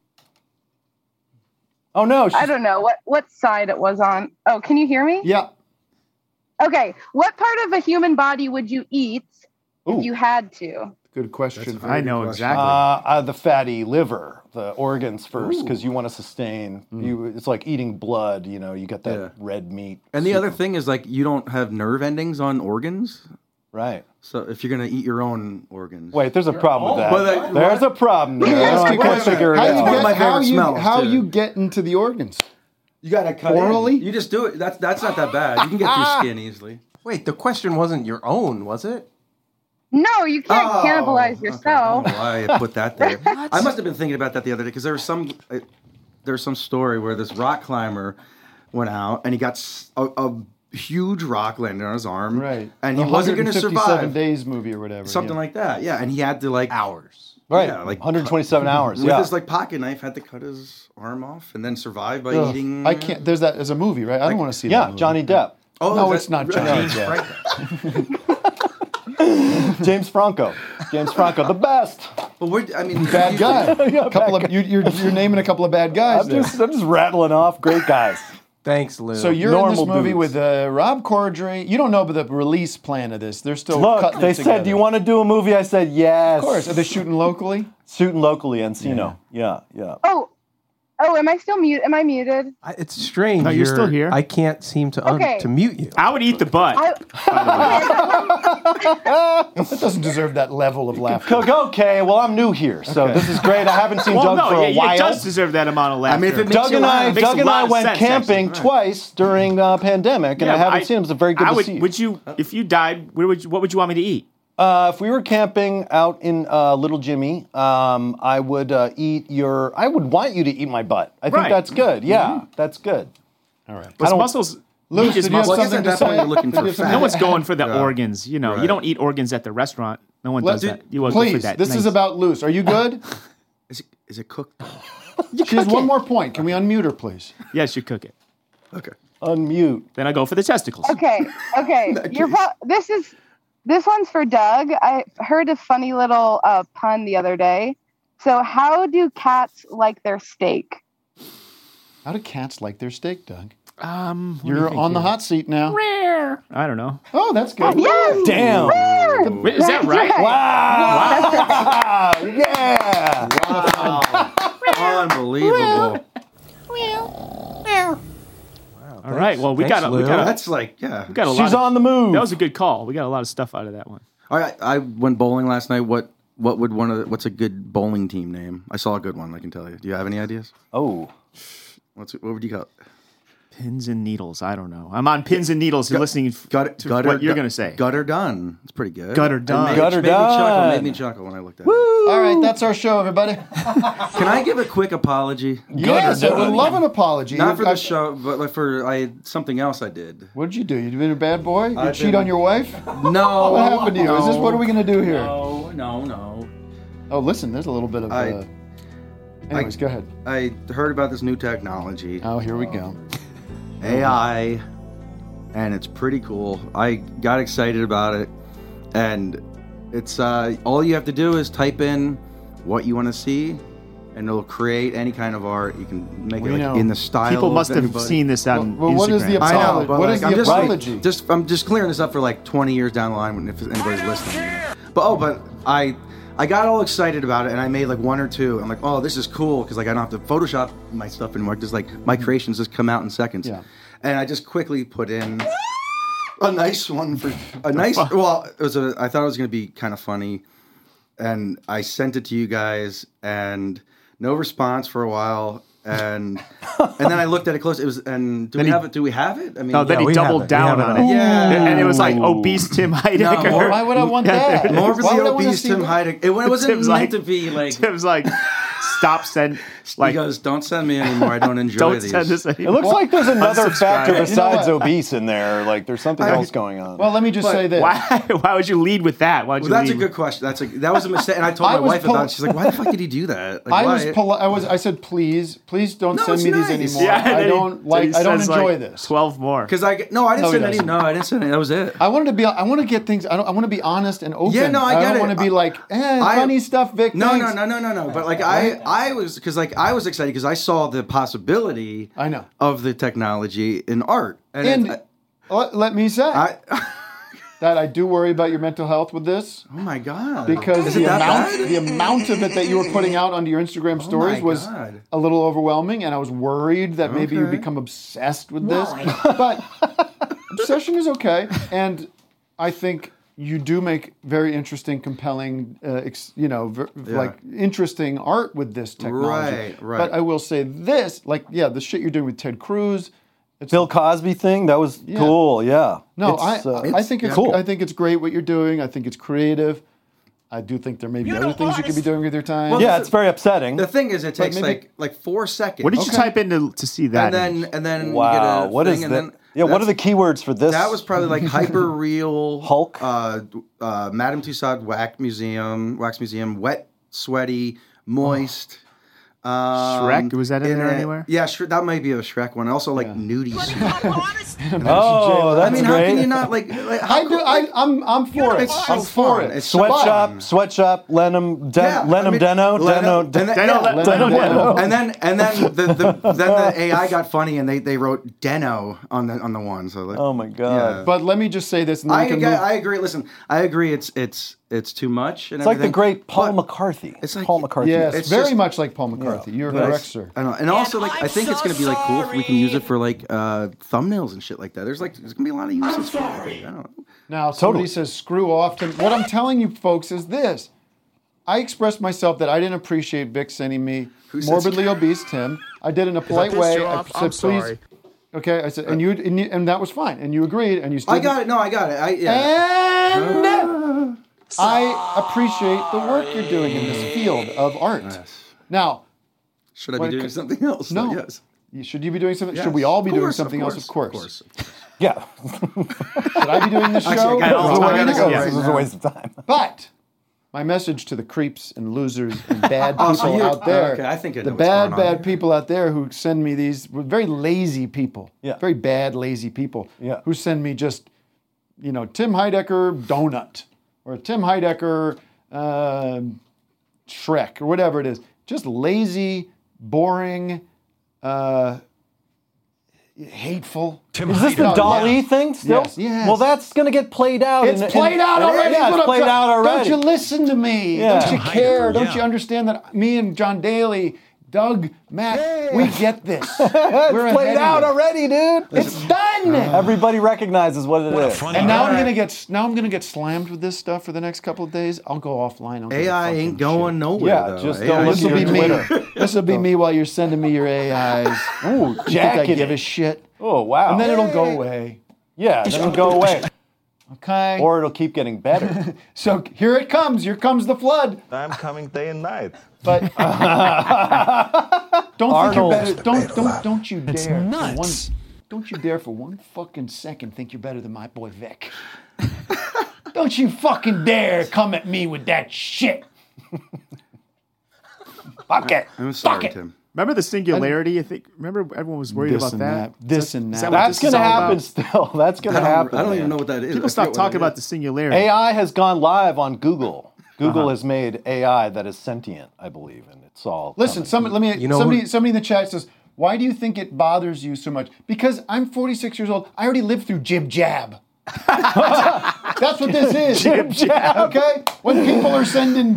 Oh no! I don't know what side it was on. Oh, can you hear me? Yeah. Okay. What part of a human body would you eat Ooh. if you had to? Good question. I know exactly. The fatty liver, the organs first, because you want to sustain. It's like eating blood. You know, you got that red meat. And the other thing is like you don't have nerve endings on organs. Right. So if you're gonna eat your own organs. Wait, there's a problem with that. But, There's a problem there. I can't figure it How out. you favorite smells, how too. you get into the organs? You gotta cut Orally? in. You just do it. That's not that bad. You can get through skin easily. Wait, the question wasn't your own, was it? No, you can't Oh, cannibalize yourself. Why I put that there? I must have been thinking about that the other day because there was some story where this rock climber went out and he got a huge rock landed on his arm, Right. And he The wasn't going to 157 survive. Days movie or whatever. Something like that, yeah. And he had to like hours, right? Yeah, like 127 hours. with Yeah. his like pocket knife, had to cut his arm off and then survive by Ugh, eating. I can't. There's that as a movie, right? I don't want to see that. Yeah, movie. Johnny Depp. Oh, No, is it's that- not Johnny Depp. James Franco. James Franco, the best. Well, I mean, Bad guy. Yeah, couple bad of you're naming a couple of bad guys. I'm just rattling off great guys. Thanks, Lou. So you're in this Normal movie dudes. with Rob Corddry. You don't know about the release plan of this. They're still Look, cutting they it said, together. "Do you want to do a movie?" I said, "Yes." Of course. Are they shooting locally? Shooting locally, Encino. Yeah. Oh, am I still muted? Am I muted? It's strange. No, you're still here. I can't seem to Okay. to mute you. I would eat the butt. That doesn't deserve that level of laughter. Okay, well, I'm new here, so Okay. this is great. I haven't seen well, Doug no, for a while. it does deserve that amount of laughter. I mean, if it makes Doug you and laugh, I, it makes Doug a and I lot of went sense, camping actually. twice during pandemic, and I haven't seen him. It's very good to see. Would you, if you died, what would you want me to eat? If we were camping out in Little Jimmy, I would eat your. I would want you to eat my butt. I think Right. that's good. Yeah, that's good. All right. But muscles. Lewis, meat is did you have muscles. something to at that point say? you're looking for fat. No one's going for the Yeah. organs. You know, Right. you don't eat organs at the restaurant. No one does that. You won't go for Please, that. this is about Luz. Are you good? Is it cooked? She has one more point. Can we unmute her, please? Yes, you cook it. Okay. Unmute. Then I go for the testicles. Okay. This one's for Doug. I heard a funny little pun the other day. So, how do cats like their steak? How do cats like their steak, Doug? You're on the hot seat now. I don't know. Oh, that's good. Yes! Damn. Wait, is that right? Wow. Yeah. Wow. Unbelievable. All right. Well, we got That's like, yeah. we got a lot. She's on the move. That was a good call. We got a lot of stuff out of that one. All right, I went bowling last night. What's a good bowling team name? I saw a good one. I can tell you. Do you have any ideas? Oh, what would you call it? Pins and needles. I don't know. I'm on pins and needles. You're listening to what you're going to say. Gutter done. It's pretty good. Gutter done. Made me chuckle when I looked at it. All right, that's our show, everybody. Can I give a quick apology? Yes, I would love an apology. Not for the show, but for something else I did. What did you do? You been a bad boy? You cheat on your wife? No. What happened to you? Is this what are we going to do here? No. Oh, listen, there's a little bit of... anyways, go ahead. I heard about this new technology. Oh, here we go. AI, and it's pretty cool. I got excited about it, and it's all you have to do is type in what you want to see, and it'll create any kind of art. You can make it in the style. People must of have anybody. seen this on Well, what is the Instagram. I know, but What is the apology? I'm just clearing this up for like 20 years down the line if anybody's listening. But I got all excited about it, and I made like one or two. I'm like, oh, this is cool because like I don't have to Photoshop my stuff anymore. Just like my creations just come out in seconds. Yeah. And I just quickly put in a nice one for a nice. Well, I thought it was going to be kind of funny, and I sent it to you guys, and no response for a while. And then I looked at it close. It was, and do we have it? I mean, No, then he doubled down on it. Yeah, and it was like obese Tim Heidecker. No, why would I want that? Morbidly obese Tim Heidecker. It wasn't Tim's meant to be like. Tim's like, stop send. Like, he goes, don't send me anymore. I don't enjoy don't these. send this anymore. it looks like there's another factor Unsubscribe. besides obese in there. Like there's something else going on. Well, let me just say this. Why would you lead with that? Why would you That's lead a good question. That was a mistake. And I told my wife about it. She's like, why the fuck did he do that? Like, I said, please don't send me these anymore. Yeah, I don't enjoy this. 12 more. Because I didn't send any. No, I didn't send any. That was it. I want to get things. I want to be honest and open. Yeah, no, I get don't it. want to be like, funny stuff, Vic. No. thanks. But like I was excited because I saw the possibility. I know of the technology in art. And let me say that I do worry about your mental health with this. Oh my God! Because the amount of it that you were putting out onto your Instagram stories was a little overwhelming, and I was worried that maybe you become obsessed with this. But obsession is okay, and I think you do make very interesting, compelling, like interesting art with this technology. Right. But I will say this, the shit you're doing with Ted Cruz. Bill Cosby thing, that was cool, yeah. No, I think it's cool. I think it's great what you're doing. I think it's creative. I do think there may be other things you could be doing with your time. Well, it's very upsetting. The thing is, it takes like 4 seconds. What did you type in to see that? And then wow, you get what is that? Yeah, what are the keywords for this? That was probably like hyper real Hulk, Madame Tussauds Wax Museum, Wet, Sweaty, Moist. Shrek, was that in there anywhere? Yeah, that might be a Shrek one. Also, like nudie suit. Oh, that's great. How can you not like? I'm for it. I'm for it. Sweatshop, Lenham Deno. And then the AI got funny and they wrote Deno on the one. So oh my God! Yeah. But let me just say this. And I agree. Listen, I agree. It's too much. And it's like the great Paul McCarthy. It's like Paul McCarthy. Yes, it's very much like Paul McCarthy. You're correct, sir. I know. And also, like, I think it's going to be like cool if we can use it for like thumbnails and shit like that. There's going to be a lot of uses for it. I don't know. Now, somebody says screw off. What I'm telling you, folks, is this. I expressed myself that I didn't appreciate Vic sending me morbidly obese Tim. I did it in a polite way. I said, please. Okay, I said, and that was fine, and you agreed, and you still. I got it. No, I got it. And I appreciate the work you're doing in this field of art. Yes. Now, should I be doing something else? No. Yes. Should you be doing something? Yes. Should we all be doing something else? Of course. Yeah. Should I be doing this show? This is a waste of time. But my message to the creeps and losers and bad people out there, I think the bad people out there who send me these very lazy people, very bad lazy people, who send me just, Tim Heidecker donut or Tim Heidecker Shrek or whatever it is, just lazy, boring. hateful. Is this the Dali thing still? Yes, yes. Well, that's going to get played out. It's played out already. Yeah, it's played out already. Don't you listen to me? Yeah. Don't you care? Don't you understand that me and John Daly, Doug, Matt, we get this. We're played out already, dude. It's done. Everybody recognizes what it is. And now I'm gonna get slammed with this stuff for the next couple of days. I'll go offline. I'll AI ain't going nowhere. Yeah, though. just AI don't look This will at be your me. Twitter. This will be me while you're sending me your AIs. Ooh, You think I jacking give it. a shit? Oh, wow. And then it'll go away. Yeah, then it'll go away. Okay. Or it'll keep getting better. So here it comes. Here comes the flood. I'm coming day and night. But don't Arnold. think you're better. Don't you dare. It's nuts. Don't you dare for one fucking second think you're better than my boy Vic. Don't you fucking dare come at me with that shit. Fuck it. I'm sorry, Fuck it. Tim. Remember the singularity? I think. Remember everyone was worried This about and that. This and that. That's going to happen still. That's going to happen. I don't even know what that is. People I stop forget what talking it about is. the singularity. AI has gone live on Google. Google has made AI that is sentient, I believe, and it's all. Listen, somebody in the chat says, why do you think it bothers you so much? Because I'm 46 years old. I already lived through jib jab. That's what this is. Jib jab. Okay? When people are sending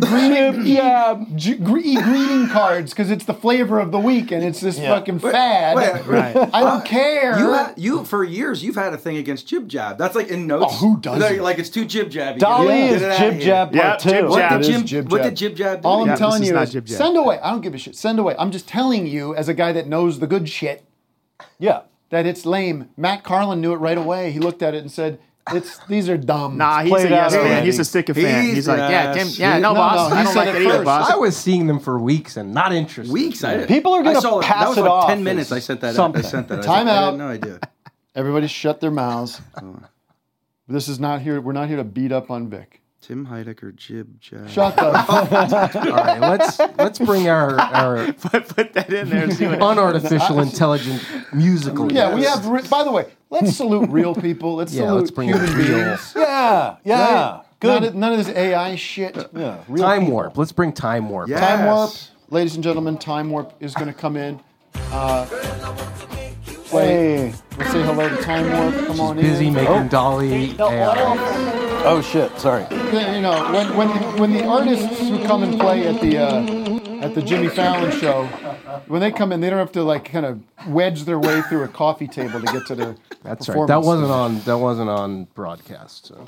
greeting cards because it's the flavor of the week and it's this fucking fad. Wait. I don't care. You for years you've had a thing against jib jab. That's like in notes. Oh, who doesn't? Like it's too jib jabby. Dali is jib jab part two. What did jib jab do? All I'm telling you is jib jab. send away. I don't give a shit. Send away. I'm just telling you as a guy that knows the good shit. Yeah. That it's lame. Matt Carlin knew it right away. He looked at it and said, "These are dumb." Nah, he's a yes man. He's a sycophant. He's like, yeah, Tim, boss. I don't like it either, boss. I was seeing them for weeks and not interested. People are going to pass that was it like off. 10 minutes. I sent that. Something. I sent that. Time I out. had no idea. Everybody shut their mouths. This is not here. We're not here to beat up on Vic. Tim Heidecker jib jab. Shut up. All right, let's bring our put that in there. And see what unartificial intelligent musical. Yeah, we have. By the way, let's salute real people. Let's salute let's bring human in real. beings. Yeah. Right? Good. None of this AI shit. Yeah. Time warp. Let's bring time warp. Yes. Time warp, ladies and gentlemen. Time warp is going to come in. Let's say hello to Time Warp. Come on Busy in. making Dolly. Oh shit! Sorry. You know, when the artists who come and play at the Jimmy Fallon show, when they come in, they don't have to like kind of wedge their way through a coffee table to get to their That's right. That wasn't on broadcast. So.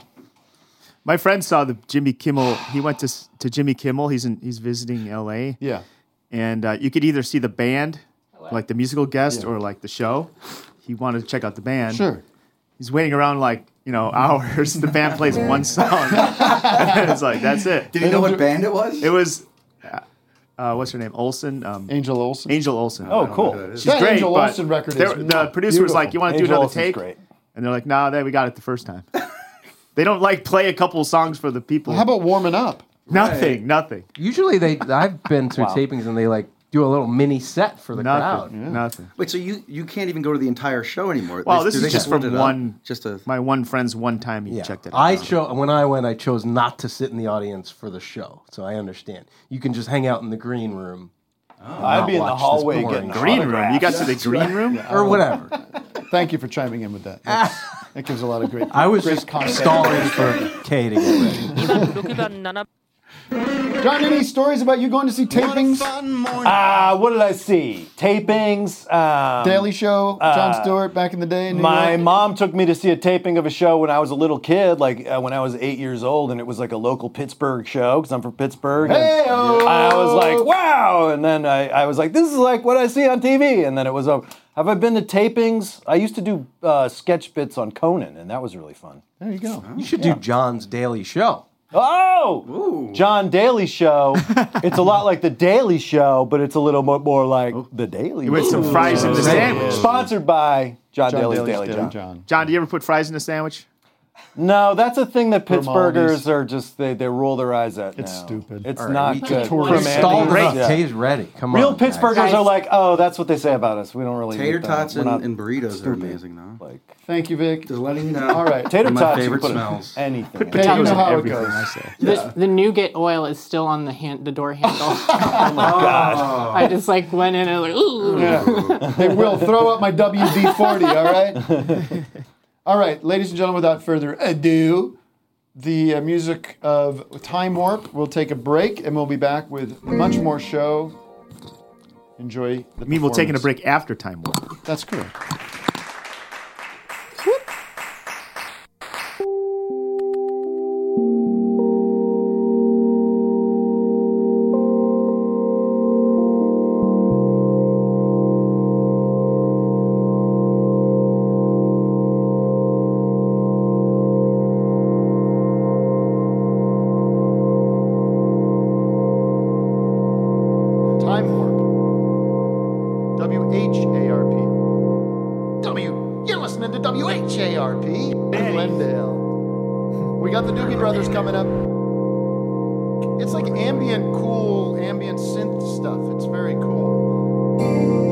My friend saw the Jimmy Kimmel. He went to Jimmy Kimmel. He's visiting L.A. Yeah. And you could either see the band, like the musical guest, or like the show. He wanted to check out the band. Sure. He's waiting around like hours. The band plays one song. And it's like that's it. Did you know what band it was? It was. What's her name? Olsen. Angel Olsen. Angel Olsen. Oh, cool. She's That great. Angel but Olsen record is the producer was like, "You want to do Angel another Olsen's take?" great. And they're like, "No, we got it the first time." They don't like play a couple songs for the people. How about warming up? Nothing. Usually I've been to Wow. tapings and they like do a little mini set for the crowd. Nothing. Wait, so you can't even go to the entire show anymore? Well, Do this they is just split from it up? one. Just a. My one friend's one time he checked it out. When I went, I chose not to sit in the audience for the show, so I understand. You can just hang out in the green room. I'd be in the hallway getting green room. You got to the green room or whatever. Thank you for chiming in with that. That gives a lot of great. I was great just context. stalling for Kay to get ready. John, any stories about you going to see tapings? What did I see? Tapings. Daily Show, Jon Stewart back in the day in New My York? mom took me to see a taping of a show when I was a little kid, like when I was 8 years old, and it was like a local Pittsburgh show because I'm from Pittsburgh. and Hey-o! I was like, wow! And then I was like, this is like what I see on TV. And then it was over. Have I been to tapings? I used to do sketch bits on Conan, and that was really fun. There you go. You should do John's Daily Show. Oh! Ooh. John Daly Show. It's a lot like The Daily Show, but it's a little more like The Daily With some Show. fries in the sandwich. Sponsored by John Daly's Daly's Daily Daily John. John. John, do you ever put fries in a sandwich? No, that's a thing that Grimaldi's. Pittsburghers are just they roll their eyes at. It's now. stupid. It's All right, not we good. Stalled enough. Yeah. Tay's ready. Come Real on. Pittsburghers guys. are like, oh, that's what they say about us. We don't really Tater eat that. tots We're not and burritos are stupid. amazing, though. Like Thank you, Vic. Just letting you know. All right. tater My tots, you favorite put smells. anything. in. Yeah, you know how it everything goes. I say. The nougat oil is still on the door handle. Oh my god! I just like went in and like, ooh. Yeah. Hey, Will, throw up my WD-40, all right? All right, ladies and gentlemen, without further ado, the music of Time Warp. We'll take a break, and we'll be back with much more show. Enjoy the We're taking a performance. break after Time Warp. That's correct. Time Warp. WHARP. You're listening to WHARP. Glendale. We got the Doobie Brothers coming up. It's like cool ambient synth stuff. It's very cool.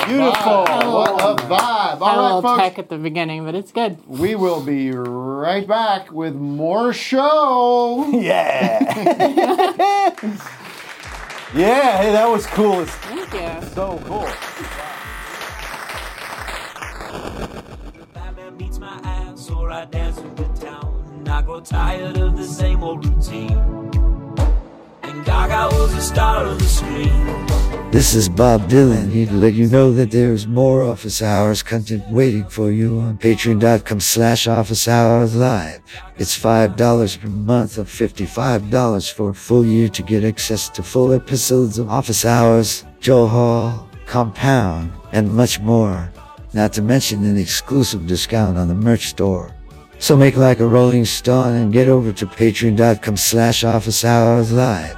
Beautiful. vibe. What a vibe. Had a All right, little folks. tech at the beginning, but it's good. We will be right back with more show. Yeah. Yeah, hey, that was cool. Thank you. So cool. Batman beats my ass or I dance with the town. And I grow tired of the same old routine. And Gaga was the star of the screen. This is Bob Dylan here to let you know that there's more Office Hours content waiting for you on patreon.com/Office Hours Live. It's $5 per month or $55 for a full year to get access to full episodes of Office Hours, Joe Hall, Compound, and much more. Not to mention an exclusive discount on the merch store. So make like a Rolling Stone and get over to patreon.com/Office Hours Live.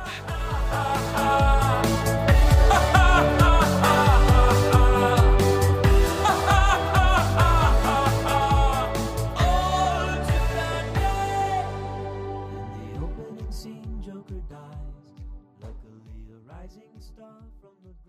Opening scene, Joker dies. Luckily, a rising star from the